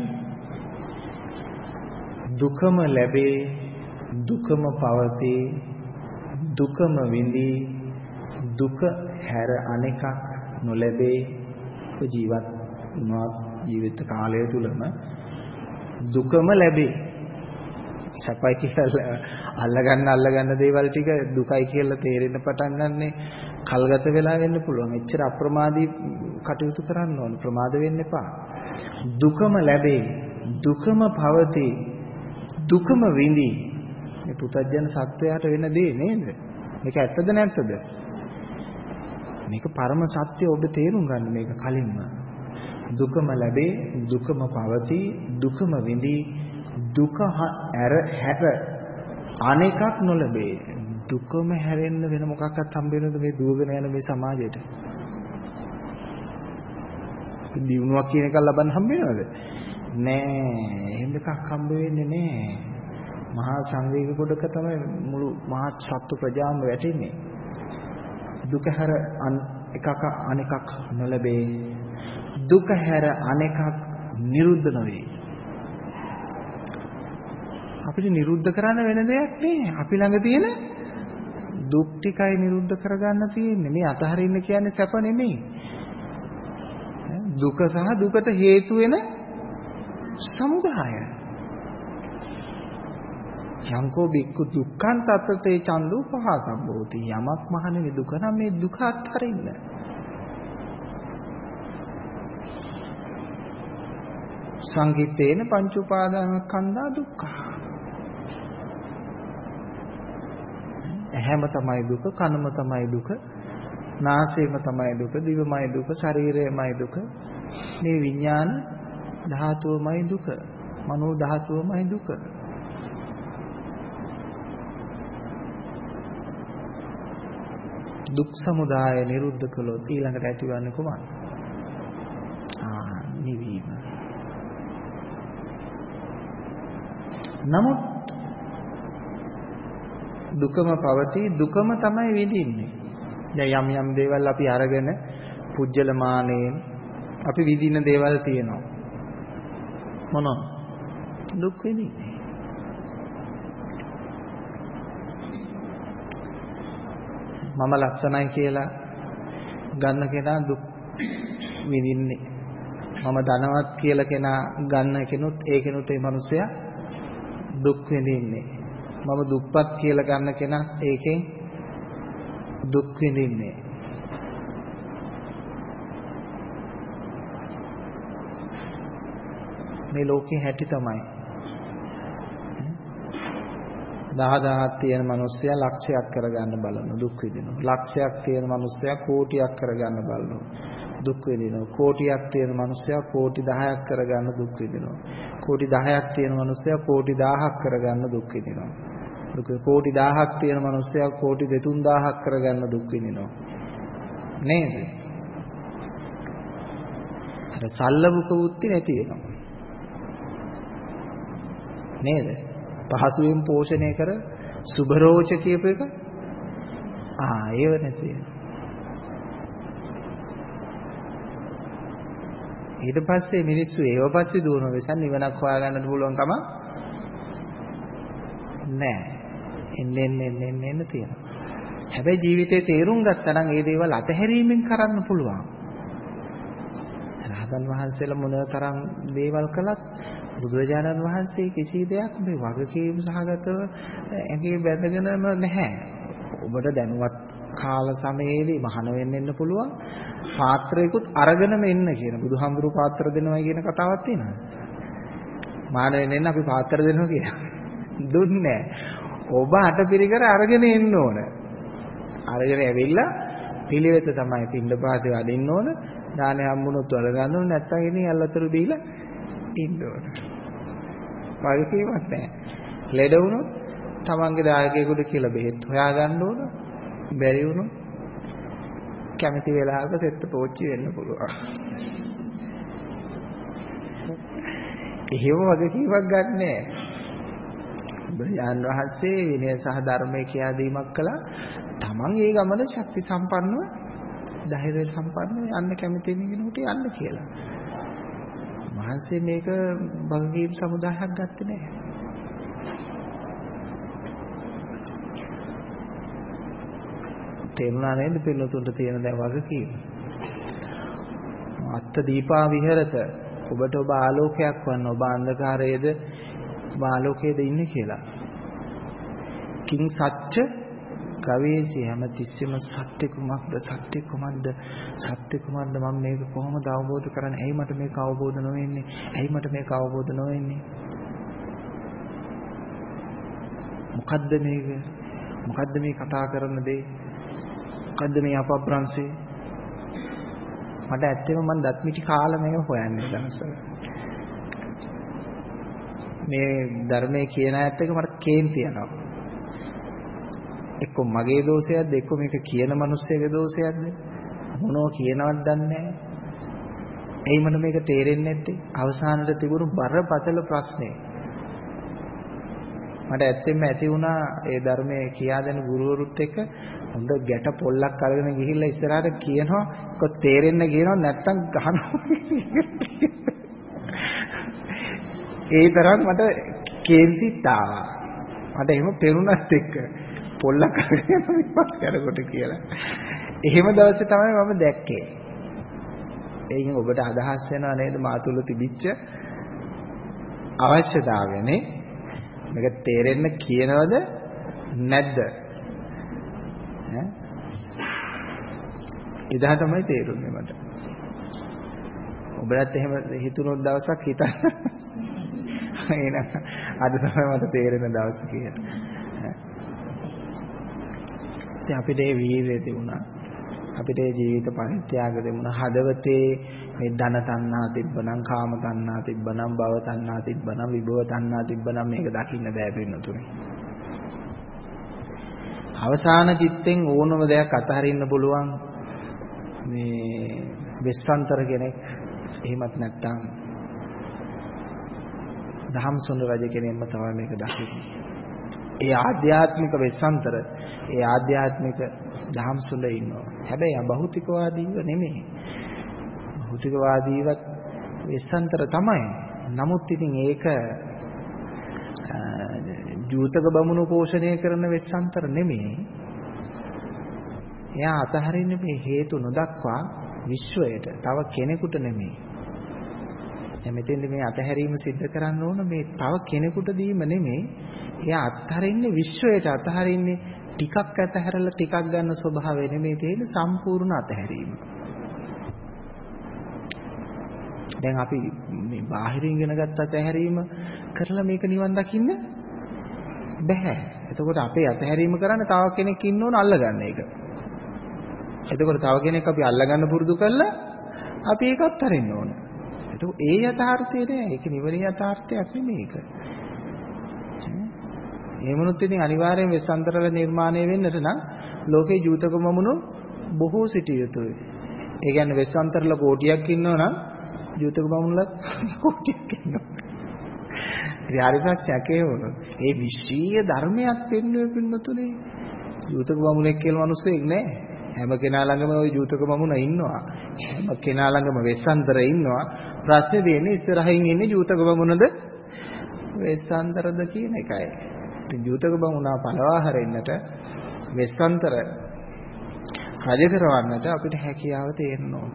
දුකම ලැබේ, දුකම පවතී, දුකම විඳී, දුක හැර අනෙකක් නොලැබේ. ජීවිත කාලය තුලම දුකම ලැබේ. සැපයි කියලා අල්ලගන්න දේවල් ටික දුකයි කියලා තේරෙන්න පටන් ගන්නනේ කල්ගත වෙලා වෙන්න පුළුවන්. එච්චර අප්‍රමාදී කටයුතු කරන්න ඕන. ප්‍රමාද වෙන්න එපා. දුකම ලැබේ, දුකම පවතී, දුකම විඳී. මේ පුතජන සත්වයාට වෙන දේ නේද? මේක ඇත්තද නැත්තද? මේක පරම සත්‍ය. ඔබ තේරුම් ගන්න මේක කලින්ම. දුකම ලැබේ, දුකම පවතී, දුකම විඳී, දුක හැර අනෙකක් නොලැබේ. දුකම හැරෙන්න වෙන මොකක්වත් හම්බ වෙනවද මේ දුවගෙන යන මේ සමාජයට? දිනුවක් කියන එකක් ලබන්න හම්බ වෙනවද? නෑ. එහෙම එකක් හම්බ වෙන්නේ නෑ. මහා සංවේග කොටක තමයි මුළු මහත් සත්ත්ව ප්‍රජාම වැටෙන්නේ. දුක හැර එකක් අනෙකක් නොලැබේ. දුක හැර අනෙකක් නිරුද්ධ නොවේ. අපිට නිරුද්ධ කරන්න වෙන දෙයක් නෑ. අපි ළඟ තියෙන දුක් ටිකයි නිරුද්ධ කරගන්න තියෙන්නේ. මේ අතහරින්න කියන්නේ සැප නෙමෙයි. දුක සහ දුකට හේතු වෙන සමුදාය. යංකෝ බික්කු දුක්ඛං තත්තේ චන්දු පහතබ්බෝති. යමක් මහණෙනි දුක නම් මේ දුක අත්හරින්න. සංකිට්ඨේන පංච උපාදානස්කන්ධා දුක්ඛ. ඇහැම තමයි දුක, කනම තමයි දුක, නාසයම තමයි දුක, දිවමයි දුක, ශරීරයමයි දුක, මේ විඥාන ධාතුවමයි දුක, මනෝ ධාතුවමයි දුක. දුක් සමුදාය නිරුද්ධ කළොත් ඊළඟට ඇතිවන්නේ කොහොමද? නිවීම. නමුත් දුකම පවතී, දුකම තමයි විඳින්නේ. දැන් යම් දේවල් අපි අරගෙන පුජ්‍යලමානයෙන් අපි විඳින දේවල් තියෙනවා. මොනවා? දුක් විඳින්නේ. මම ලස්සනයි කියලා ගන්න කෙනා දුක් විඳින්නේ. මම ධනවත් කියලා කෙනා ගන්න කෙනුත් ඒ කෙනුත් ඒ මිනිසයා දුක් විඳින්නේ. මම දුප්පත් කියලා ගන්න කෙනා ඒකෙන් දුක් විඳින්නේ. මේ ලෝකේ හැටි තමයි. 10000ක් තියෙන මිනිස්සයා ලක්ෂයක් කරගන්න බලන දුක් විඳිනවා. ලක්ෂයක් තියෙන මිනිස්සයා කෝටියක් කරගන්න බලනවා. දුක් විඳිනවා. කෝටියක් තියෙන මිනිස්සයා කෝටි 10ක් කරගන්න දුක් විඳිනවා. කෝටි 10ක් තියෙන මිනිස්සයා කෝටි 1000ක් කරගන්න දුක් විඳිනවා. කෝටි 1000ක් තියෙන මිනිස්සයා කෝටි 2-3000ක් කරගන්න දුක් විඳිනවා. නේද? අර සල්ලබුක වුත්ති නැති වෙනවා. නේද? පහසුවෙන් පෝෂණය කර සුභරෝච කියපු එක ඒව නැති වෙනවා. ඊට පස්සේ මිනිස්සු ඒව පස්සේ දුවන නිසා නිවනක් හොයාගන්නට පුළුවන් කම නැහැ. එන්න තියෙනවා. හැබැයි ජීවිතේ තේරුම් ගත්තා නම් මේ දේවල් අතහැරීමෙන් කරන්න පුළුවන්. රහතන් වහන්සේලා මොනතරම් දේවල් කළත් බුදුරජාණන් වහන්සේ කිසි දෙයක් මේ වගකීම් සහගතව ඇඟේ බැඳගෙනම නැහැ. ඔබට දැනුවත් කාල සමයේදී මහාන වෙන්න පුළුවන්. පාත්‍රයකුත් අරගෙනම එන්න කියන බුදුහාමුදුරු පාත්‍ර දෙනවා කියන කතාවක් තියෙනවා. මහාන වෙන්න අපි පාත්‍ර දෙනවා කියලා. දුන්නේ ඔබ අටපිරිකර අරගෙන එන්න ඕන. අරගෙන ඇවිල්ලා පිළිවෙත තමයි පින්ඩපාතේ වඩින්න ඕන. දානේ හම්බුනොත් වල ගන්න ඕන. නැත්තම් ඉතින් අල්ලතරු දීලා ඉන්න ඕන. වගකීමක් නැහැ. ලෙඩ වුණොත් තමන්ගේ දායකයෙකුට කියලා බෙහෙත් හොයා ගන්න ඕන. බැරි වුණොත් කැමති වෙලාවක සෙට් පෝච්චි වෙන්න පුළුවන්. එහෙම වගකීමක් ගන්නෑ. බුදුන් වහන්සේ විනය සහ ධර්මයේ කියා දීමක් කළා. තමන් ඒ ගමන ශක්ති සම්පන්නව, ධෛර්ය සම්පන්නව යන්න කැමති කෙනෙකුට යන්න කියලා. වහන්සේ මේක වගකීම් සමුදායක් ගත්තේ නැහැ. තේරුණා නේද පින්නතුන්ට තියෙන දැන් වගකීම? අත්ත දීපා විහෙරත ඔබට ඔබ ආලෝකයක් වන්න ඔබ අන්ධකාරයේද ඔබ ආලෝකයේද ඉන්නේ කියලා. කිං සත්‍ය කවේසි හැමතිස්සෙම සත්‍ය කුමක්ද සත්‍ය කුමක්ද සත්‍ය කුමක්ද මම මේක කොහොමද අවබෝධ කරන්නේ? ඇයි මට මේක අවබෝධ නොවෙන්නේ? ඇයි මට මේක අවබෝධ නොවෙන්නේ? මොකද්ද මේක? මොකද්ද මේ කතා කරන දේ? මොකද්ද මේ අපබ්‍රංශේ? මට ඇත්තටම මම දත් මිටි කාලා මේක හොයන්නේ දවසවල. මේ ධර්මයේ කියන ඇත්ත එක මට කේන්ති යනවා. එක්ක මගේ දෝෂයක්ද එක්ක මේක කියන මිනිස්සෙගේ දෝෂයක්ද මොනෝ කියනවත් දන්නේ නැහැ. එයි මට මේක තේරෙන්නේ නැත්තේ. අවසානට තිබුණු බරපතල ප්‍රශ්නේ. මට ඇත්තෙන්ම ඇති වුණා ඒ ධර්මයේ කියා දෙන ගුරුවරුත් එක්ක හොඳ ගැට පොල්ලක් අරගෙන ගිහිල්ලා ඉස්සරහට කියනවා කො තේරෙන්න කියනවා නැත්තම් ගහනවා. ඒ තරම් මට කේන්තිත් ආවා. මට එහෙම පෙරුණත් එක්ක පොල්ලක් අරගෙන විපත් කරකොට කියලා. එහෙම දවසේ තමයි මම දැක්කේ. ඒකෙන් ඔබට අදහස් වෙනව නේද මා තුල තිබිච්ච අවශ්‍යතාවයනේ මේක තේරෙන්න කියනවද නැද්ද? එදා තමයි තේරුනේ මට. ඔබලත් එහෙම හිතුනොත් දවසක් හිතන්න. එහෙනම් අද තමයි මට තේරෙන දවස කියලා. ඉතින් අපිට මේ වීර්යය තිබුණා. අපිට මේ ජීවිත පරිත්‍යාග දෙමුණා. හදවතේ මේ ධන තණ්හා තිබ්බනම්, කාම තණ්හා තිබ්බනම්, භව තණ්හා තිබ්බනම්, විභව තණ්හා තිබ්බනම් මේක දකින්න බෑ පින්නතුනේ. අවසාන චිත්තෙන් ඕනම දෙයක් අතහරින්න පුළුවන් මේ වෙස්සන්තර කෙනෙක්. එහෙමත් නැත්නම් ධම්සොඳ රජ කෙනෙක්ම තමයි මේක දකින්නේ. ඒ ආධ්‍යාත්මික වෙස්සන්තර, ඒ ආධ්‍යාත්මික ධම්සොඳ ඉන්නවා. හැබැයි භෞතිකවාදීව නෙමෙයි. භෞතිකවාදීවත් වෙස්සන්තර තමයි. නමුත් ඉතින් ඒක ජූතක බමුණු පෝෂණය කරන වෙස්සන්තර නෙමෙයි. එයා අතහරින්නේ මේ හේතු නොදක්වා විශ්වයට, තව කෙනෙකුට නෙමෙයි. දැන් මෙතෙන්දි මේ අතහැරීම සිද්ධ කරන්න ඕන මේ තව කෙනෙකුට දීම නෙමෙයි. එයා අත්හරින්නේ විශ්වයට, අතහරින්නේ ටිකක් අතහැරලා ටිකක් ගන්න ස්වභාවය නෙමෙයි තියෙන සම්පූර්ණ අතහැරීම. දැන් අපි මේ බාහිරින් ඉගෙන ගත්ත අතහැරීම කරලා මේක නිවන් දකින්න බෑ. එතකොට අපේ අතහැරීම කරන්න තව කෙනෙක් ඉන්න ඕන අල්ලගන්න එක. එතකොට තව කෙනෙක් අපි අල්ලගන්න පුරුදු කළා අපි ඒක අත්හරින්න ඕන. එතකොට ඒ යථාර්ථය නෑ. ඒක නිවන යථාර්ථයක් නෙමෙයි ඒක. එහෙමනොත් ඉතින් අනිවාර්යෙන් වෙස්සන්තරල නිර්මාණය වෙන්නට නම් ලෝකේ ජූතක මමුණු බොහෝ සිටිය යුතුයි. ඒ කියන්නේ වෙස්සන්තරල කෝටියක් ඉන්නවා නම් ජූතක මමුණුලත් කෝටියක් ඉන්නවා. ඉතින් හරි ප්‍රශ්නයක් ඒ වුණොත් ඒ විශ්වීය ධර්මයක් පෙන්වුවේ පින්නතුනේ. ජූතක මමුණෙක් කියලා මිනිස්සෙක් නෑ. හැම කෙනා ළඟම ওই ජූතක මමුණ ඉන්නවා. හැම කෙනා ළඟම වෙස්සන්තර ඉන්නවා. ප්‍රශ්නේ තියෙන්නේ ඉස්සරහින් ඉන්නේ ජූතක මමුණද වෙස්සන්තරද කියන එකයි. ඉතින් ජූතක බමුණා පළවා හරින්නට වෙස්සන්තර රජ කරවන්නට අපිට හැකියාව තියෙන්න ඕන.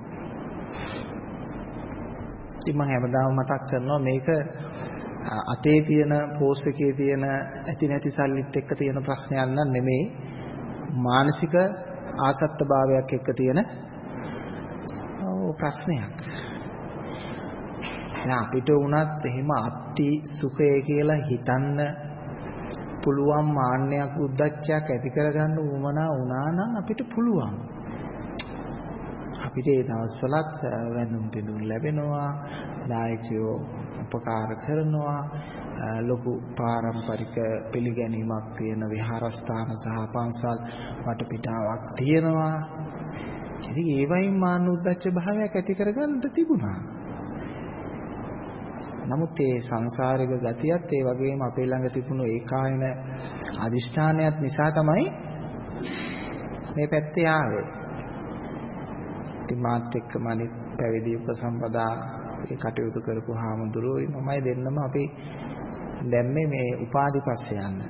ඉතින් මම හැමදාම මතක් කරනවා මේක අතේ තියෙන පෝස්ට් එකේ තියෙන ඇති නැති සල්ලිත් එක්ක තියෙන ප්‍රශ්නයක් නන් නෙමෙයි. මානසික ආසත්තභාවයක් එක්ක තියෙන ප්‍රශ්නයක්. දැන් අපිට වුණත් එහෙම අත්ති සුඛය කියලා හිතන්න පුළුවන් මාන්නයක් උද්දච්චයක් ඇති කරගන්න උවමනා වුණා නම් අපිට පුළුවන්. අපිට ඒ දවස්වලත් වැඳුම් පිදුම් ලැබෙනවා, දායකයෝ උපකාර කරනවා, ලොකු පාරම්පරික පිළිගැනීමක් තියෙන විහාරස්ථාන සහ පන්සල් වටපිටාවක් තියෙනවා. ඉතින් ඒ වයින් මාන්න උද්දච්ච භාවයක් ඇති කරගන්න තිබුණා. නමුත් ඒ සංසාරික ගතියත් ඒ වගේම අපේ ළඟ තිබුණු ඒකායන අදිෂ්ඨානයත් නිසා තමයි මේ පැත්තේ ආවේ. ඉතින් මාත් එක්කම අනිත් පැවිදි උපසම්පදා ඒ කටයුතු කරපු හාමුදුරුවෝ මමයි දෙන්නම අපි දැම්මේ මේ උපාධි පස්සේ යන්න.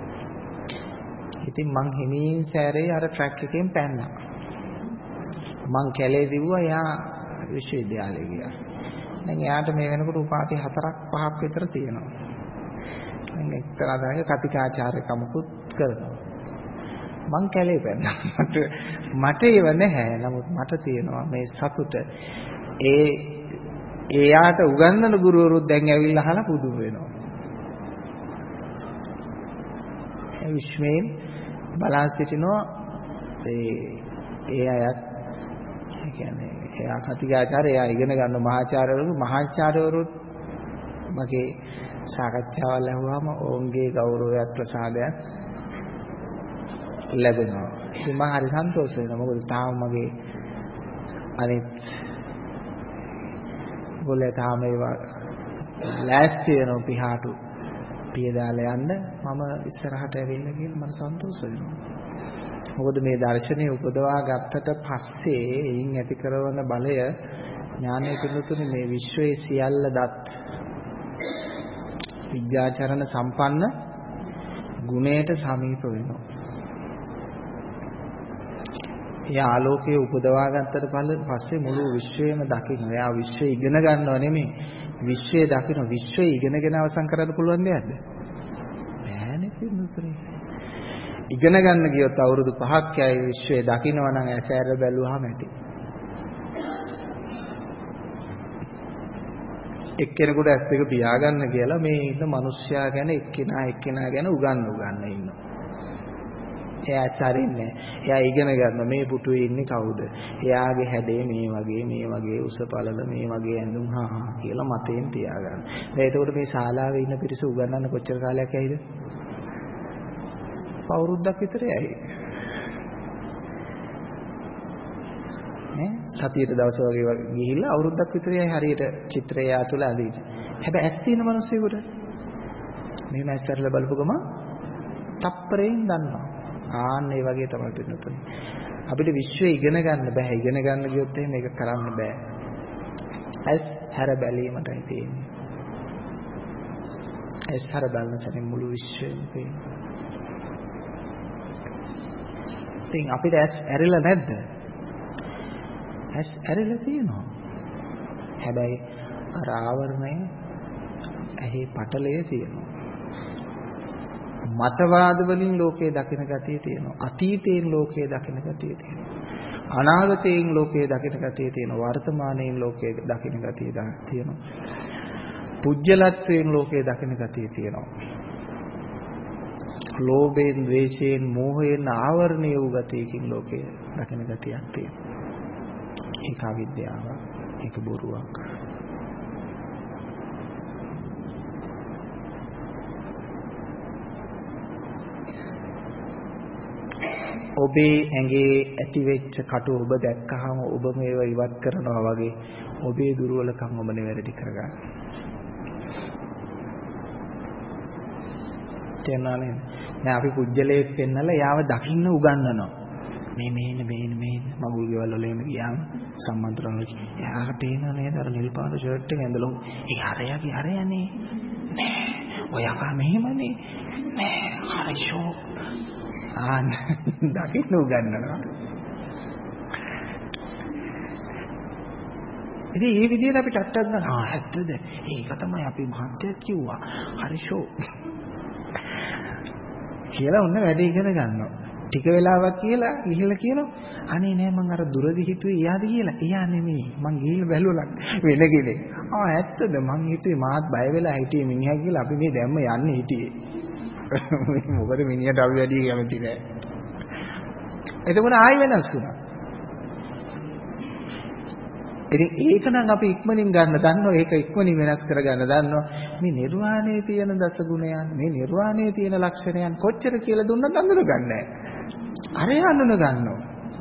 ඉතින් මං හිමින් සැරේ අර ට්‍රැක් එකෙන් පැන්නා. මං කැලේ දිව්වා, එයා විශ්වවිද්‍යාලේ ගියා. දැන් එයාට මේ වෙනකොට උපාධි 4ක් 5ක් විතර තියෙනවා. දැන් එක්තරා දායක කතිකාචාර්යකමකුත් කරනවා. මං කැලේ පැන්නා. මට ඒව නැහැ. නමුත් මට තියෙනවා මේ සතුට. එයාට උගන්වන ගුරුවරුත් දැන් ඇවිල්ලා අහලා පුදුම වෙනවා. ඒ විශ්මයෙන් බලා සිටිනවා ඒ අයත් කියන්නේ එයා කතිකාචාර්ය, එයා ඉගෙන ගන්න මහාචාර්යවරුත් මගේ සාකච්ඡාවල් ඇහුවාම ඔවුන්ගේ ගෞරවයක් ප්‍රසාදයක් ලැබෙනවා. ඉතින් මම හරි සන්තෝෂ වෙනවා. මොකද තාම මගේ අනිත් ගොල්ලෝ තාම ඒවා ලෑස්ති වෙනවා පිටාට පිය දාලා යන්න. මම ඉස්සරහට ඇවිල්ලා කියලා මම සන්තෝෂ වෙනවා. මොකද මේ දර්ශනය උපදවා ගත්තට පස්සේ එයින් ඇති කරන බලය ඥානයේ පිළිතුරු මේ විශ්වයේ සියල්ල දත් විද්‍යාචරණ සම්පන්න ගුණයට සමීප වෙනවා. ඒ ආලෝකයේ උපදවා ගත්තට පස්සේ මුළු විශ්වයම දකින්න. එයා විශ්වය ඉගෙන ගන්නව නෙමෙයි. විශ්වය දකින්න. විශ්වය ඉගෙනගෙන අවසන් කරන්න පුළුවන් දෙයක්ද? බෑනේ පිළිතුරේ. ඉගෙන ගන්න ගියොත් අවුරුදු 5ක් යයි විශ්වය දකින්නවා නම් ඇසෑර බැලුවාම ඇති. එක්කෙනෙකුට ඇස් දෙක පියාගන්න කියලා මේ ඉන්න මිනිස්සයා ගැන එක්කෙනා ගැන උගන්න ඉන්නවා. එයා ඇසරින්නේ. එයා ඉගෙන ගන්න මේ පුටුවේ ඉන්නේ කවුද? එයාගේ හැඩේ මේ වගේ උස පළල මේ වගේ ඇඳුම් කියලා මතයෙන් තියාගන්න. දැන් එතකොට මේ ශාලාවේ ඉන්න පිරිස උගන්නන්න කොච්චර කාලයක් ඇයිද? අවුරුද්දක් විතර යයි. නේ සතියේ දවස් වගේ ගිහිල්ලා අවුරුද්දක් විතර යයි හරියට චිත්‍රය ආතුල අදින්න. හැබැයි ඇස් තියෙන මිනිස්සුෙකුට මෙහෙම ඇස් අරලා බලපු ගම තප්පරයෙන් දන්නවා. ආන්න ඒ වගේ තමයි පිටුතුනේ. අපිට විශ්වය ඉගෙන ගන්න බෑ. ඉගෙන ගන්න ගියොත් එහෙම ඒක කරන්න බෑ. ඇස් හැර බැලීමටයි තියෙන්නේ. ඇස් හැර බලන සැනින් මුළු විශ්වයම පේනවා. ඉතින් අපිට ඇස් ඇරිලා නැද්ද? ඇස් ඇරිලා තියෙනවා. හැබැයි අර ආවරණය ඇහි පටලය තියෙනවා. මතවාද වලින් ලෝකයේ දකින ගතිය තියෙනවා. අතීතයෙන් ලෝකයේ දකින ගතිය තියෙනවා. අනාගතයෙන් ලෝකයේ දකින ගතිය තියෙනවා. වර්තමානයෙන් ලෝකයේ දකින ගතිය තියෙනවා. පුජ්‍යලත්වයෙන් ලෝකයේ දකින ගතිය තියෙනවා. ලෝභයෙන්, ද්වේෂයෙන්, මෝහයෙන් ආවරණය වූ ගතියකින් ලෝකයේ දකින ගතියක් තියෙනවා. ඒක අවිද්‍යාව. ඒක බොරුවක්. ඔබේ ඇඟේ ඇතිවෙච්ච කටු ඔබ දැක්කහම ඔබ මේව ඉවත් කරනවා වගේ ඔබේ දුර්වලකම් ඔබ නිවැරදි කරගන්න. තේරුණානේ? දැන් අපි කුජලයක් පෙන්නලා යාව දකින්න උගන්වනවා. මේ මගුල් ගෙවල් වල එන ගියාම සම්මන්ත්‍රණ වල එයාට පේනවා නේද අර නිල් පාට ෂර්ට් එක ඇඳලා ඒ හරයනේ නෑ ඔයා මෙහෙමනේ නෑ හරිෂෝ ආන දකින්න උගන්වනවා. ඉතින් මේ විදිහට අපි ටට්ටක් ගන්නවා. ඇත්තද? ඒක තමයි අපි මහත්යත් කිව්වා. හරිෂෝ කියලා ඔන්න වැඩ ඉගෙන ගන්නවා. ටික වෙලාවක් කියලා ගිහිල්ලා කියනවා අනේ නෑ මං අර දුරදි හිතුවේ එයාද කියලා. එයා නෙමෙයි. මං ගිහිල්ලා බැලුවා වෙන කෙනෙක්. ඇත්තද? මං හිතුවේ මාත් බය වෙලා හිටියේ මිනිහා කියලා අපි මේ දැම්ම යන්නේ හිටියේ. මොකද මිනිහට අපි වැඩි කැමති නෑ. එතකොට ආයෙ වෙනස් වුණා. ඉතින් ඒක නම් අපි ඉක්මනින් ගන්න දන්නවා. ඒක ඉක්මනින් වෙනස් කරගන්න දන්නවා. මේ නිර්වාණයේ තියෙන දස ගුණයන්, මේ නිර්වාණයේ තියෙන ලක්ෂණයන් කොච්චර කියලා දුන්නත් අඳුනගන්නේ නෑ. අරය අඳුන ගන්නවා.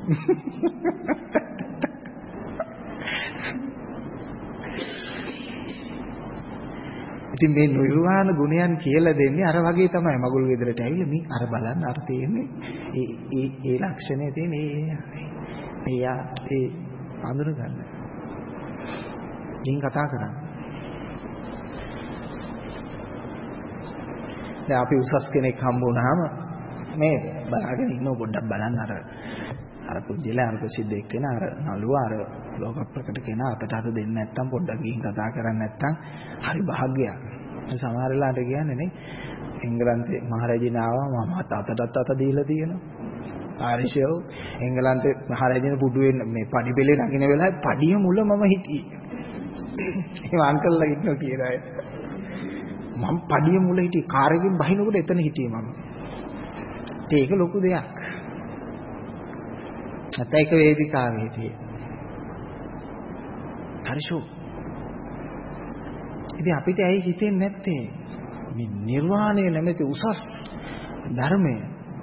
ඉතින් මේ නිර්වාණ ගුණයන් කියලා දෙන්නේ අර වගේ තමයි. මගුල් ගෙදරට ඇවිල්ලා මේ අර බලන්න අර තියෙන්නේ ඒ ලක්ෂණය තියෙන ඒ අඳුන ගන්න. ඉන් කතා කරන්නේ. දැන් අපි උසස් කෙනෙක් හම්බ වුණාම මේ බලාගෙන ඉන්න පොඩ්ඩක් බලන්න අර පුජ්‍යලා අර ප්‍රසිද්ධ එක්කෙනා අර නළුවා අර ලෝක ප්‍රකට කෙනා අතට අත දෙන්නේ නැත්තම් පොඩ්ඩක් ගිහින් කතා කරන්නේ නැත්තම් හරි භාග්‍යයක්. සමහර වෙලාවට කියන්නේ නේ එංගලන්තේ මහරජින ආවා මම අතටත් අත දීලා තියෙනවා. ආරිෂෝ එංගලන්තේ මහරජින පුඩුවෙන් මේ පඩි පෙලේ නගින වෙලාවේ පඩිය මුල මම හිටියේ. ඒ අංකල්ලා ඉන්නවා කියන අය. මම පඩිය මුල හිටියේ කාර් එකෙන් බහිනකොට එතන හිටියේ මම. ඒක ලොකු දෙයක්. නැත්නම් ඒක වේදිකාවේ හිටියේ. හරිෂෝ. ඉතින් අපිට ඇයි හිතෙන්නේ නැත්තේ මේ නිර්වාණය නැමැති උසස් ධර්මය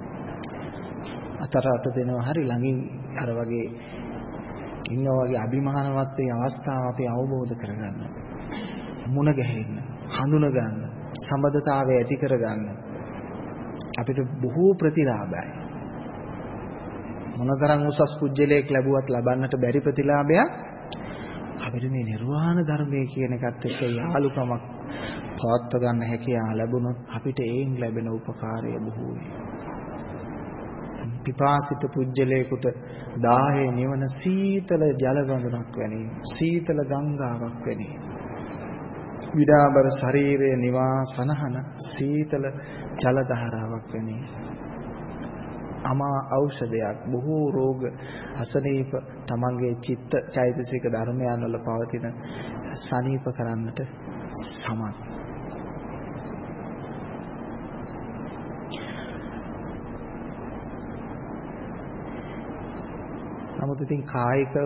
අතරට දෙනවා හරි ළඟින් අර වගේ ඉන්නවා වගේ අභිමානවත් මේ අවස්ථාව අපි අවබෝධ කරගන්න. මුණ ගැහෙන්න, හඳුන ගන්න, සම්බන්ධතාවය ඇති කරගන්න. අපිට බොහෝ ප්‍රතිලාභයි. මොනතරම් උසස් කුජලයක් ලැබුවත් ලබන්නට බැරි ප්‍රතිලාභයක් අපිට මේ නිර්වාණ ධර්මයේ කියන එකත් එක්ක යාලුකමක් පවත්ව ගන්න හැකියාව ලැබුණොත් අපිට ඒන් ලැබෙන උපකාරය බොහෝයි. පිපාසිත පුජ්‍යලයකට දාහේ නිවන සීතල ජල බඳුනක් වැනි සීතල ගංගාවක් වැනි විඩාබර ශරීරයේ නිවා සනහන සීතල ජල ධාරාවක් වැනි අමා ඖෂධයක් බොහෝ රෝග අසනීප තමන්ගේ චිත්ත චෛතසික ධර්මයන් වල පවතින සනීප කරන්නට සමත්. නමුත් ඉතින් කායිකව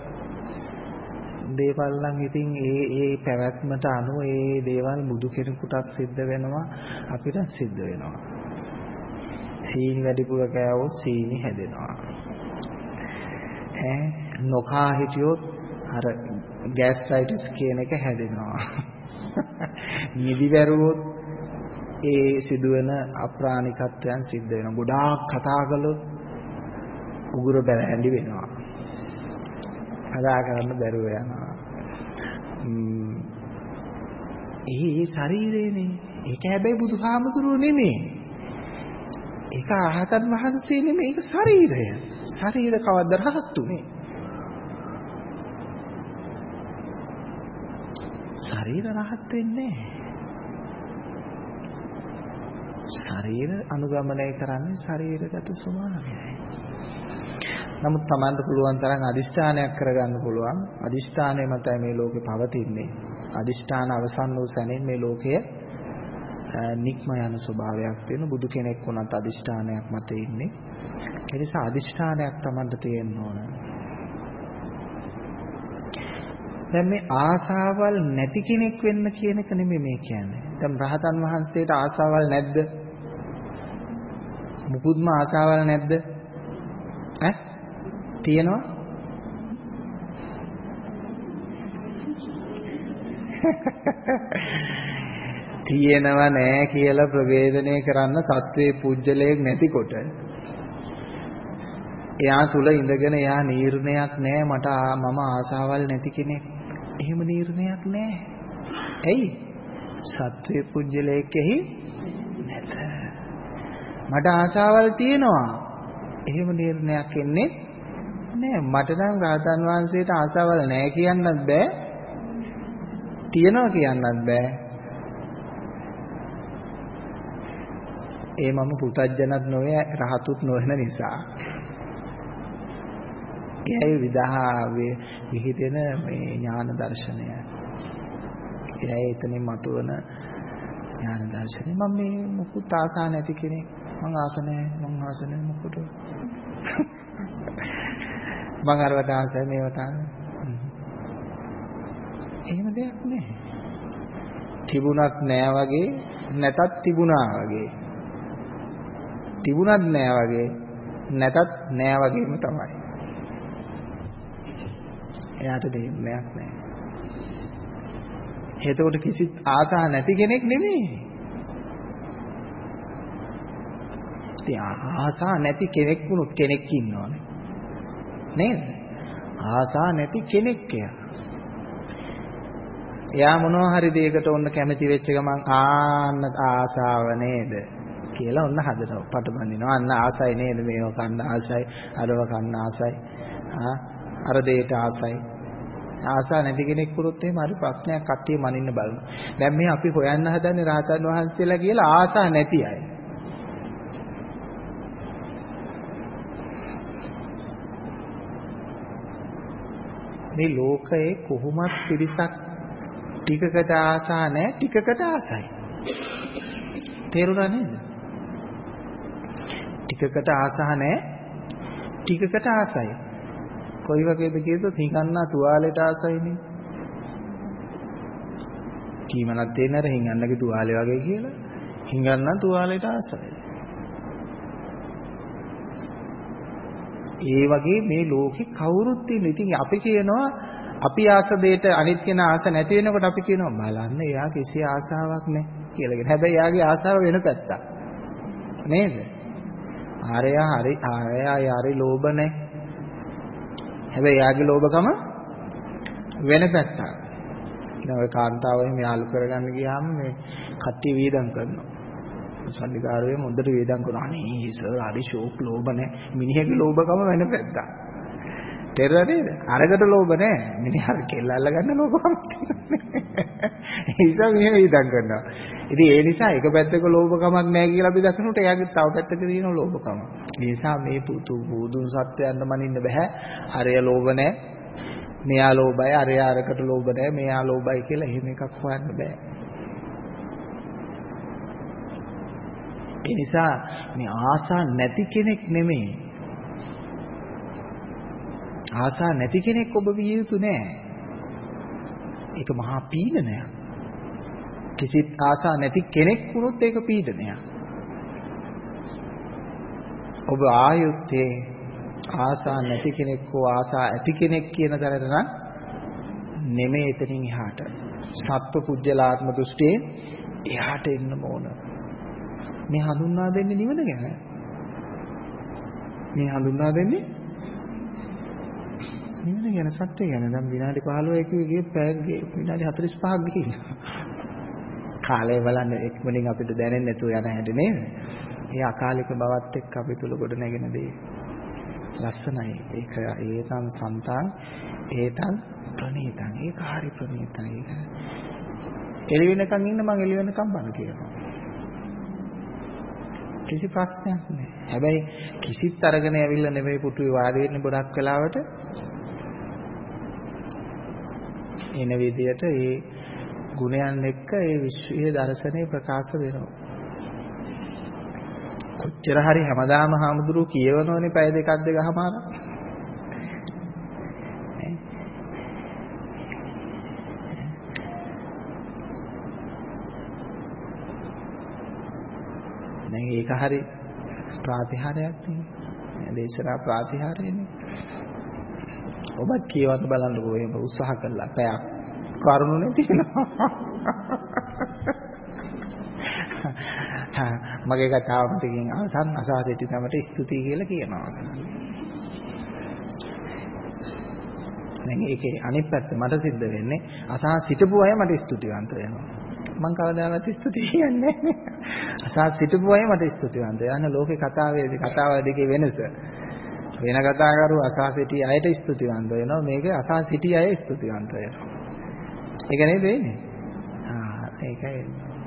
දේවල් නම් ඉතින් ඒ පැවැත්මට අනුව ඒ දේවල් බුදු කෙනෙකුටත් සිද්ධ වෙනවා අපිට සිද්ධ වෙනවා. සීනි වැඩිපුර කෑවොත් සීනි හැදෙනවා. නොකා හිටියොත් අර ગેස්ට්‍රයිටිස් කියන එක හැදෙනවා. නිදි වැරුවොත් ඒ සිදුවෙන අප්‍රාණිකත්වයන් සිද්ධ වෙනවා. ගොඩාක් කතා කළොත් උගුර බැලැඳි වෙනවා. කතා කරන්න බැරුව යනවා. ඒ ශරීරේනේ. ඒක හැබැයි බුදුහාමුදුරුවෝ නෙමෙයි. ඒක අහතන් වහන්සේ නෙමෙයි. ඒක ශරීරය. ශරීර කවද්ද රහත් උනේ? ශරීර රහත් වෙන්නේ නැහැ. ශරීර අනුගමනය කරන්නේ ශරීරගත ස්වභාවයයි. නමුත් Tamanට පුළුවන් තරම් අදිෂ්ඨානයක් කරගන්න පුළුවන්. අදිෂ්ඨානය මතයි මේ ලෝකේ පවතින්නේ. අදිෂ්ඨාන අවසන් වූ සැනින් මේ ලෝකය නික්ම යන ස්වභාවයක් තියෙන බුදු කෙනෙක් වුණත් අදිෂ්ඨානයක් මත ඉන්නේ. ඒ නිසා අදිෂ්ඨානයක් Tamanට තියෙන්න ඕන. දැන් මේ ආසාවල් නැති කෙනෙක් වෙන්න කියන එක නෙමෙයි මේ කියන්නේ. දැන් රහතන් වහන්සේට ආසාවල් නැද්ද? මුකුත්ම ආසාවල් නැද්ද? තියෙනවා? තියෙනව නෑ කියලා ප්‍රවේදනය කරන්න සත්වයේ පුජ්‍යලයක් නැතිකොට එයා තුල ඉඳගෙන එයා නිර්ණයක් නෑ මට මම ආසාවල් නැති කෙනෙක්. එහෙම නිර්ණයක් නෑ. ඇයි? සත්වයේ පුජ්‍යලයක් එහි නැත. මට ආසාවල් තියෙනවා. එහෙම නිර්ණයක් එන්නේ නෑ. මට නම් රහතන් වහන්සේට ආසාවල් නෑ කියන්නත් බෑ. තියනවා කියන්නත් බෑ. ඒ මම පුතඥත් නොවේ රහතුත් නොවන නිසා. ඒයි විදහාවේ විහිදෙන මේ ඥාන දර්ශනය. ඒයි එතනින් මතුවන ඥාන දර්ශනය. මම මේ මුකුත් ආසා නැති කෙනෙක්. මං ආස නැහැ මොකටද? මං අරවට ආසයි මේවට එහෙම දෙයක් නැහැ. තිබුණත් නෑ වගේ නැතත් තිබුණා වගේ. තිබුණත් නෑ වගේ නැතත් නෑ වගේම තමයි. එයාට දෙයක් නෑ. එතකොට කිසිත් ආසා නැති කෙනෙක් නෙමෙයි. ඉතින් ආසා නැති කෙනෙක් වුණොත් කෙනෙක් ඉන්නවනේ. නේද? ආසා නැති කෙනෙක් එයා මොනවා හරි දෙයකට ඔන්න කැමති වෙච්ච ගමන් ආන්න ආසාව නේද කියලා ඔන්න හදනවා පටබඳිනවා. අන්න ආසයි නේද මේව කන්න ආසයි අරව කන්න ආසයි අර දෙයට ආසයි. ආසා නැති කෙනෙක් වුණොත් එහෙම හරි ප්‍රශ්නයක් කට්ටිය මනින්න බලනවා. දැන් මේ අපි හොයන්න හදන්නේ රහතන් වහන්සේලා කියලා ආසා නැති අය. මේ ලෝකයේ කොහොමත් පිරිසක් ටිකකට ආසා නැහැ ටිකකට ආසයි. තේරුණා නේද? ටිකකට ආසා නැහැ ටිකකට ආසයි. කොයි වගේද කියද්ද හිඟන්නා තුවාලෙට ආසයිනේ. කීමනක් තේන්නේ නැර හිඟන්නගේ තුවාලේ වගේ කියලා. හිඟන්නා තුවාලෙට ආසයි. ඒ වගේ මේ ලෝකේ කවුරුත් ඉන්නේ. ඉතින් අපි කියනවා අපි ආස දෙයට අනිත් කෙනා ආස නැති වෙනකොට අපි කියනවා බලන්න එයා කිසි ආසාවක් නැහැ කියලා. හැබැයි එයාගේ ආසාව වෙන පැත්තක්. නේද? ආරයා හරි ලෝභ නැහැ. හැබැයි යාගේ ලෝභකම වෙන පැත්තක්. දැන් ඔය කාන්තාවෙන් යාළු කරගන්න ගියාම මේ කට්ටිය වේදම් කරනවා. සල්ලිකාරයෝ මුද්දට වේදම් කරනවා. අනේ සර් හරි ෂෝක් ලෝභ නැහැ. මිනිහගේ ලෝභකම වෙන පැත්තක්. තේරුණා නේද? අරකට ලෝභ නැහැ. මිනිහා කෙල්ල අල්ල ගන්න ලෝභකම තියෙනවා. ඒ නිසා මෙහෙම වේදම් කරනවා. ඉතින් ඒ නිසා එක පැත්තක ලෝභකමක් නැහැ කියලා අපි දකිනකොට එයාගේ තව පැත්තක තියෙන ලෝභකම. ඒ නිසා මේ පුදුන් සත්‍යයන්ට මනින්න බෑ. අරය ලෝභ නැහැ. මෙයා ලෝභයි, අරයා අරකට ලෝභ නැහැ. මෙයා ලෝභයි කියලා එහෙම එකක් හොයන්න බෑ. ඒ නිසා මේ ආසා නැති කෙනෙක් නෙමෙයි. ආසා නැති කෙනෙක් ඔබ විය යුතු නෑ. ඒක මහා පීඩනයක්. කිසිත් ආසා නැති කෙනෙක් වුණොත් ඒක පීඩනයක්. ඔබ ආයුත්තේ ආසා නැති කෙනෙක් හෝ ආසා ඇති කෙනෙක් කියන තරට නම් නෙමෙයි එතනින් එහාට. සත්ව පුජ්‍යලාත්ම දෘෂ්ටියෙන් එහාට එන්න ඕන. මේ හඳුන්වා දෙන්නේ නිවන ගැන. මේ හඳුන්වා දෙන්නේ නිවන ගැන, සත්‍ය ගැන. දැන් විනාඩි 15 ගියේ පැය විනාඩි 45ක් ගිහින්. කාලය බලන්න එක්මනින් අපිට දැනෙන්නේ නැතුව යන හැටි නේද? ඒ අකාලික බවත් එක්ක අපි තුල ගොඩ නැගෙන දේ. ලස්සනයි. ඒක ඒතන් සන්තං ඒතන් ප්‍රණීතං. ඒක හරි ප්‍රණීතයි. ඒක එළි වෙනකන් ඉන්න මං එළි වෙනකන් බණ කියනවා. කිසි ප්‍රශ්නයක් නැහැ. හැබැයි කිසිත් අරගෙන ඇවිල්ලා නෙමෙයි පුටුවේ වාඩි වෙන්නේ ගොඩක් වෙලාවට. එන විදියට ඒ ගුණයන් එක්ක ඒ විශ්වීය දර්ශනේ ප්‍රකාශ වෙනවා. කොච්චර හරි හැමදාම හාමුදුරුවෝ කියවනෝනේ පැය දෙකක් දෙකමාරක්. දැන් ඒක හරි ප්‍රාතිහාරයක් නේ. දේශනා ප්‍රාතිහාරයනේ. ඔබත් කියවන්න බලන්නකෝ එහෙම උත්සාහ කළා. පැයක් කරුණුනේ තියෙනවා. මගේ කතාව ටිකෙන් අවසන් අසාදෙටි සමට ස්තුතියි කියලා කියනවා අවසානයේ. දැන් ඒකේ අනිත් පැත්ත මට සිද්ධ වෙන්නේ අසා සිටපු අය මට ස්තුතිවන්ත වෙනවා. මං කවදාවත් ස්තුති කියන්නේ නැහැ. අසා සිටපු අය මට ස්තුතිවන්ත වෙනවා. ලෝකේ කතාව දෙකේ වෙනස. වෙන කතා කරු අසා සිටි අයට ස්තුතිවන්ත වෙනවා. මේක අසා සිටි අය ස්තුතිවන්ත වෙනවා. ඒක නේද වෙන්නේ? ඒකයි.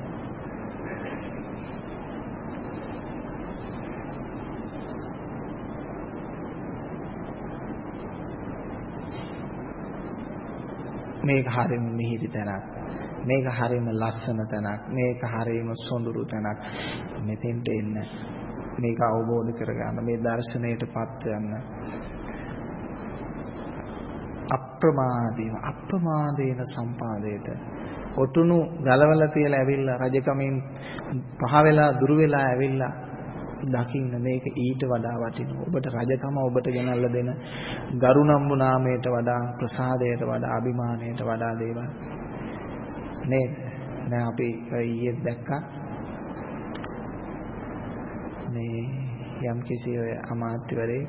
මේක හරියම මිහිරි තැනක්. මේක හරියම ලස්සන තැනක්. මේක හරියම සොඳුරු තැනක්. මෙතෙන්ට එන්න. මේක අවබෝධ කරගන්න. මේ දර්ශනයටපත් වෙන්න. අප්‍රමාදේන සම්පාදේත. ඔටුනු ගලවලා තියලා ඇවිල්ලා රජකමින් පහ වෙලා දුරු වෙලා ඇවිල්ලා දකින්න මේක ඊට වඩා වටිනවා. ඔබට රජකම ඔබට ගෙනල්ලා දෙන ගරුණම්බු නාමයට වඩා, ප්‍රසාදයට වඩා, අභිමානයට වඩා දේවල් නේද? දැන් අපි ඊයේ දැක්කා මේ යම් කිසි ඔය අමාත්‍යවරේ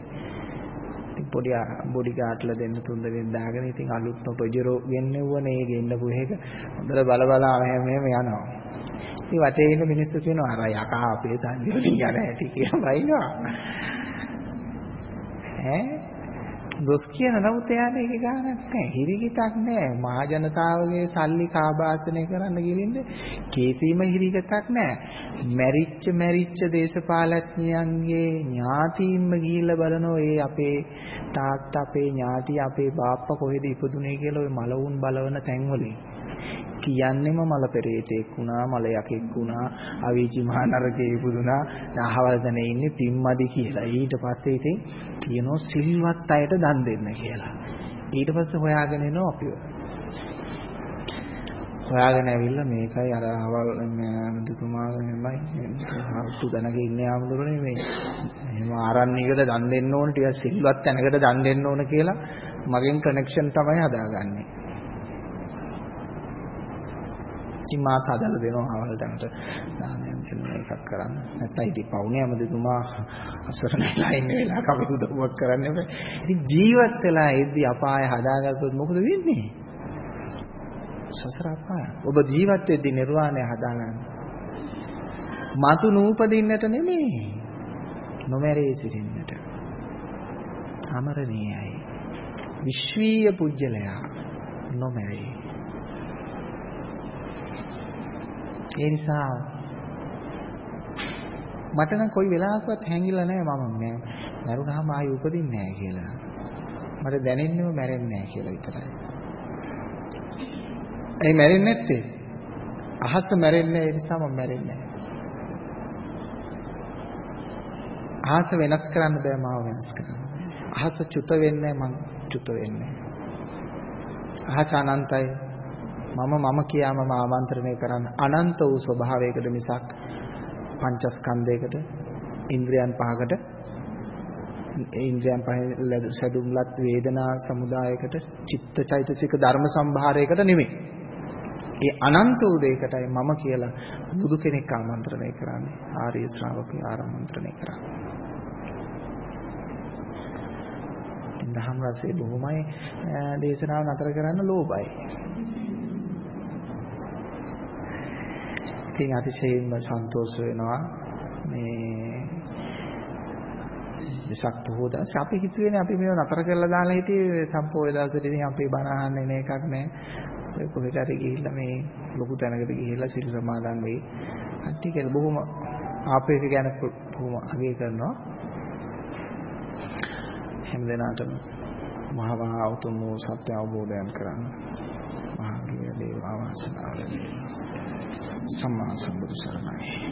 පොඩි ගාට්ලා දෙන්න 3 දෙනෙක් දාගෙන ඉතින් අලුත්ම ප්‍රොජෙරෝ ගෙන්නෙව්වනේ. ඒ ගෙන්නපු එක හොඳට බල මෙහෙම යනවා. ඉතින් වටේ ඉන්න මිනිස්සු කියනවා අර යකා අපේ තන්නේ වලින් යන ඇති කියලා බයිනවා. දොස් කියන නමුත් එයාට ඒක ගානක් නැහැ. හිරිකිතක් නැහැ. මහ ජනතාවගේ සල්ලි කාබාසනය කරන්න ගිලින්ද කේසීම හිරිකිතක් නැහැ. මැරිච්ච දේශපාලඥයන්ගේ ඥාතීන්ම ගිහිල්ලා බලනෝ ඒ අපේ තාත්තා අපේ ඥාති අපේ බාප්පා කොහෙද ඉපදුනේ කියලා ওই මලවුන් බලවන තැන්වලින් කියන්නේම මල පෙරේතෙක් වුණා, මල යකෙක් වුණා, අවීචි මහ නරකේ ඉපදුනා, අහවල් තැනේ ඉන්නේ පිම්මදි කියලා. ඊට පස්සේ ඉතින් කියනවා සිල්වත් අයට දන් දෙන්න කියලා. ඊට පස්සේ හොයාගෙන එනවා අපිව. හොයාගෙන ඇවිල්ලා මේකයි අර අහවල් මුතුමා මෙමය සුදනගේ ඉන්නේ ආමුදුරනේ මේ එහෙම ආරණ්‍යයකට දන් දෙන්න ඕන, ටිකක් සිල්වත් තැනකට දන් දෙන්න ඕන කියලා මගෙන් කනෙක්ෂන් තමයි හදාගන්නේ. ඉතින් මාත් හදලා දෙනවා අවල් දැනට දානයක් දෙන්න එකක් කරන්න. නැත්නම් ඉතින් පවුනේ හැමදෙතුමා අසරණලා ඉන්න වෙලාවක අපි උදව්වක් කරන්න බෑ. ඉතින් ජීවත් වෙලා එද්දි අපාය හදාගත්තොත් මොකද වෙන්නේ? සසර අපාය. ඔබ ජීවත් වෙද්දි නිර්වාණය හදාගන්න. මතු නූපදින්නට නෙමෙයි. නොමැරී සිටින්නට. අමරණීයයි. විශ්වීය පුජ්‍යලයා නොමැරී. ඒ නිසා මට නම් කොයි වෙලාවකවත් හැංගිලා නැහැ මම මේ මරුණාම ආයෙ උපදින්නේ නැහැ කියලා. මට දැනෙන්නේම මැරෙන්නේ නැහැ කියලා විතරයි. ඒ මැරෙන්නේ නැත්තේ අහස මැරෙන්නේ ඒ නිසා මම මැරෙන්නේ නැහැ. අහස වෙනස් කරන්න බෑ මාව වෙනස් කරන්න. අහස චුත වෙන්නේ මං චුත වෙන්නේ. අහස අනන්තයි. මම කියාම ආමන්ත්‍රණය කරන්න අනන්ත වූ ස්වභාවයකට මිසක් පංචස්කන්ධයකට ඉන්ද්‍රියන් පහකට ඉන්ද්‍රියන් පහෙන් සැදුම්ලත් වේදනා සමුදායකට චිත්තචෛතසික ධර්ම සම්භාරයකට නෙමෙයි. ඒ අනන්ත වූ දෙයකටයි මම කියලා බුදු කෙනෙක් ආමන්ත්‍රණය කරන්නේ. ආර්ය ශ්‍රාවකයා ආමන්ත්‍රණය කරන්නේ. දහම් රසයේ බොහොමයි දේශනාව නතර කරන්න ලෝභයි. ඉතින් අතිශයින්ම සන්තෝෂ වෙනවා මේ විසක් පොහොය දවසේ අපි හිතුවේනේ අපි මේව නතර කරලා දාලා හිටියේ සම්පෝය දවසේදී ඉතින් අපි බණ අහන්න එන එකක් නෑ. ඔය කොහෙට හරි ගිහිල්ලා මේ ලොකු තැනකට ගිහිල්ලා සිල් සමාදන් වෙයි. අන්ති කියලා බොහොම ආපේක ගැන බොහොම අගය කරනවා. හැමදෙනාටම මහා උතුම් වූ සත්‍ය අවබෝධයන් කරගන්න. මහා දේව ආවාසනාව ලැබේවා. සම්මා සම්බුදු සරණයි.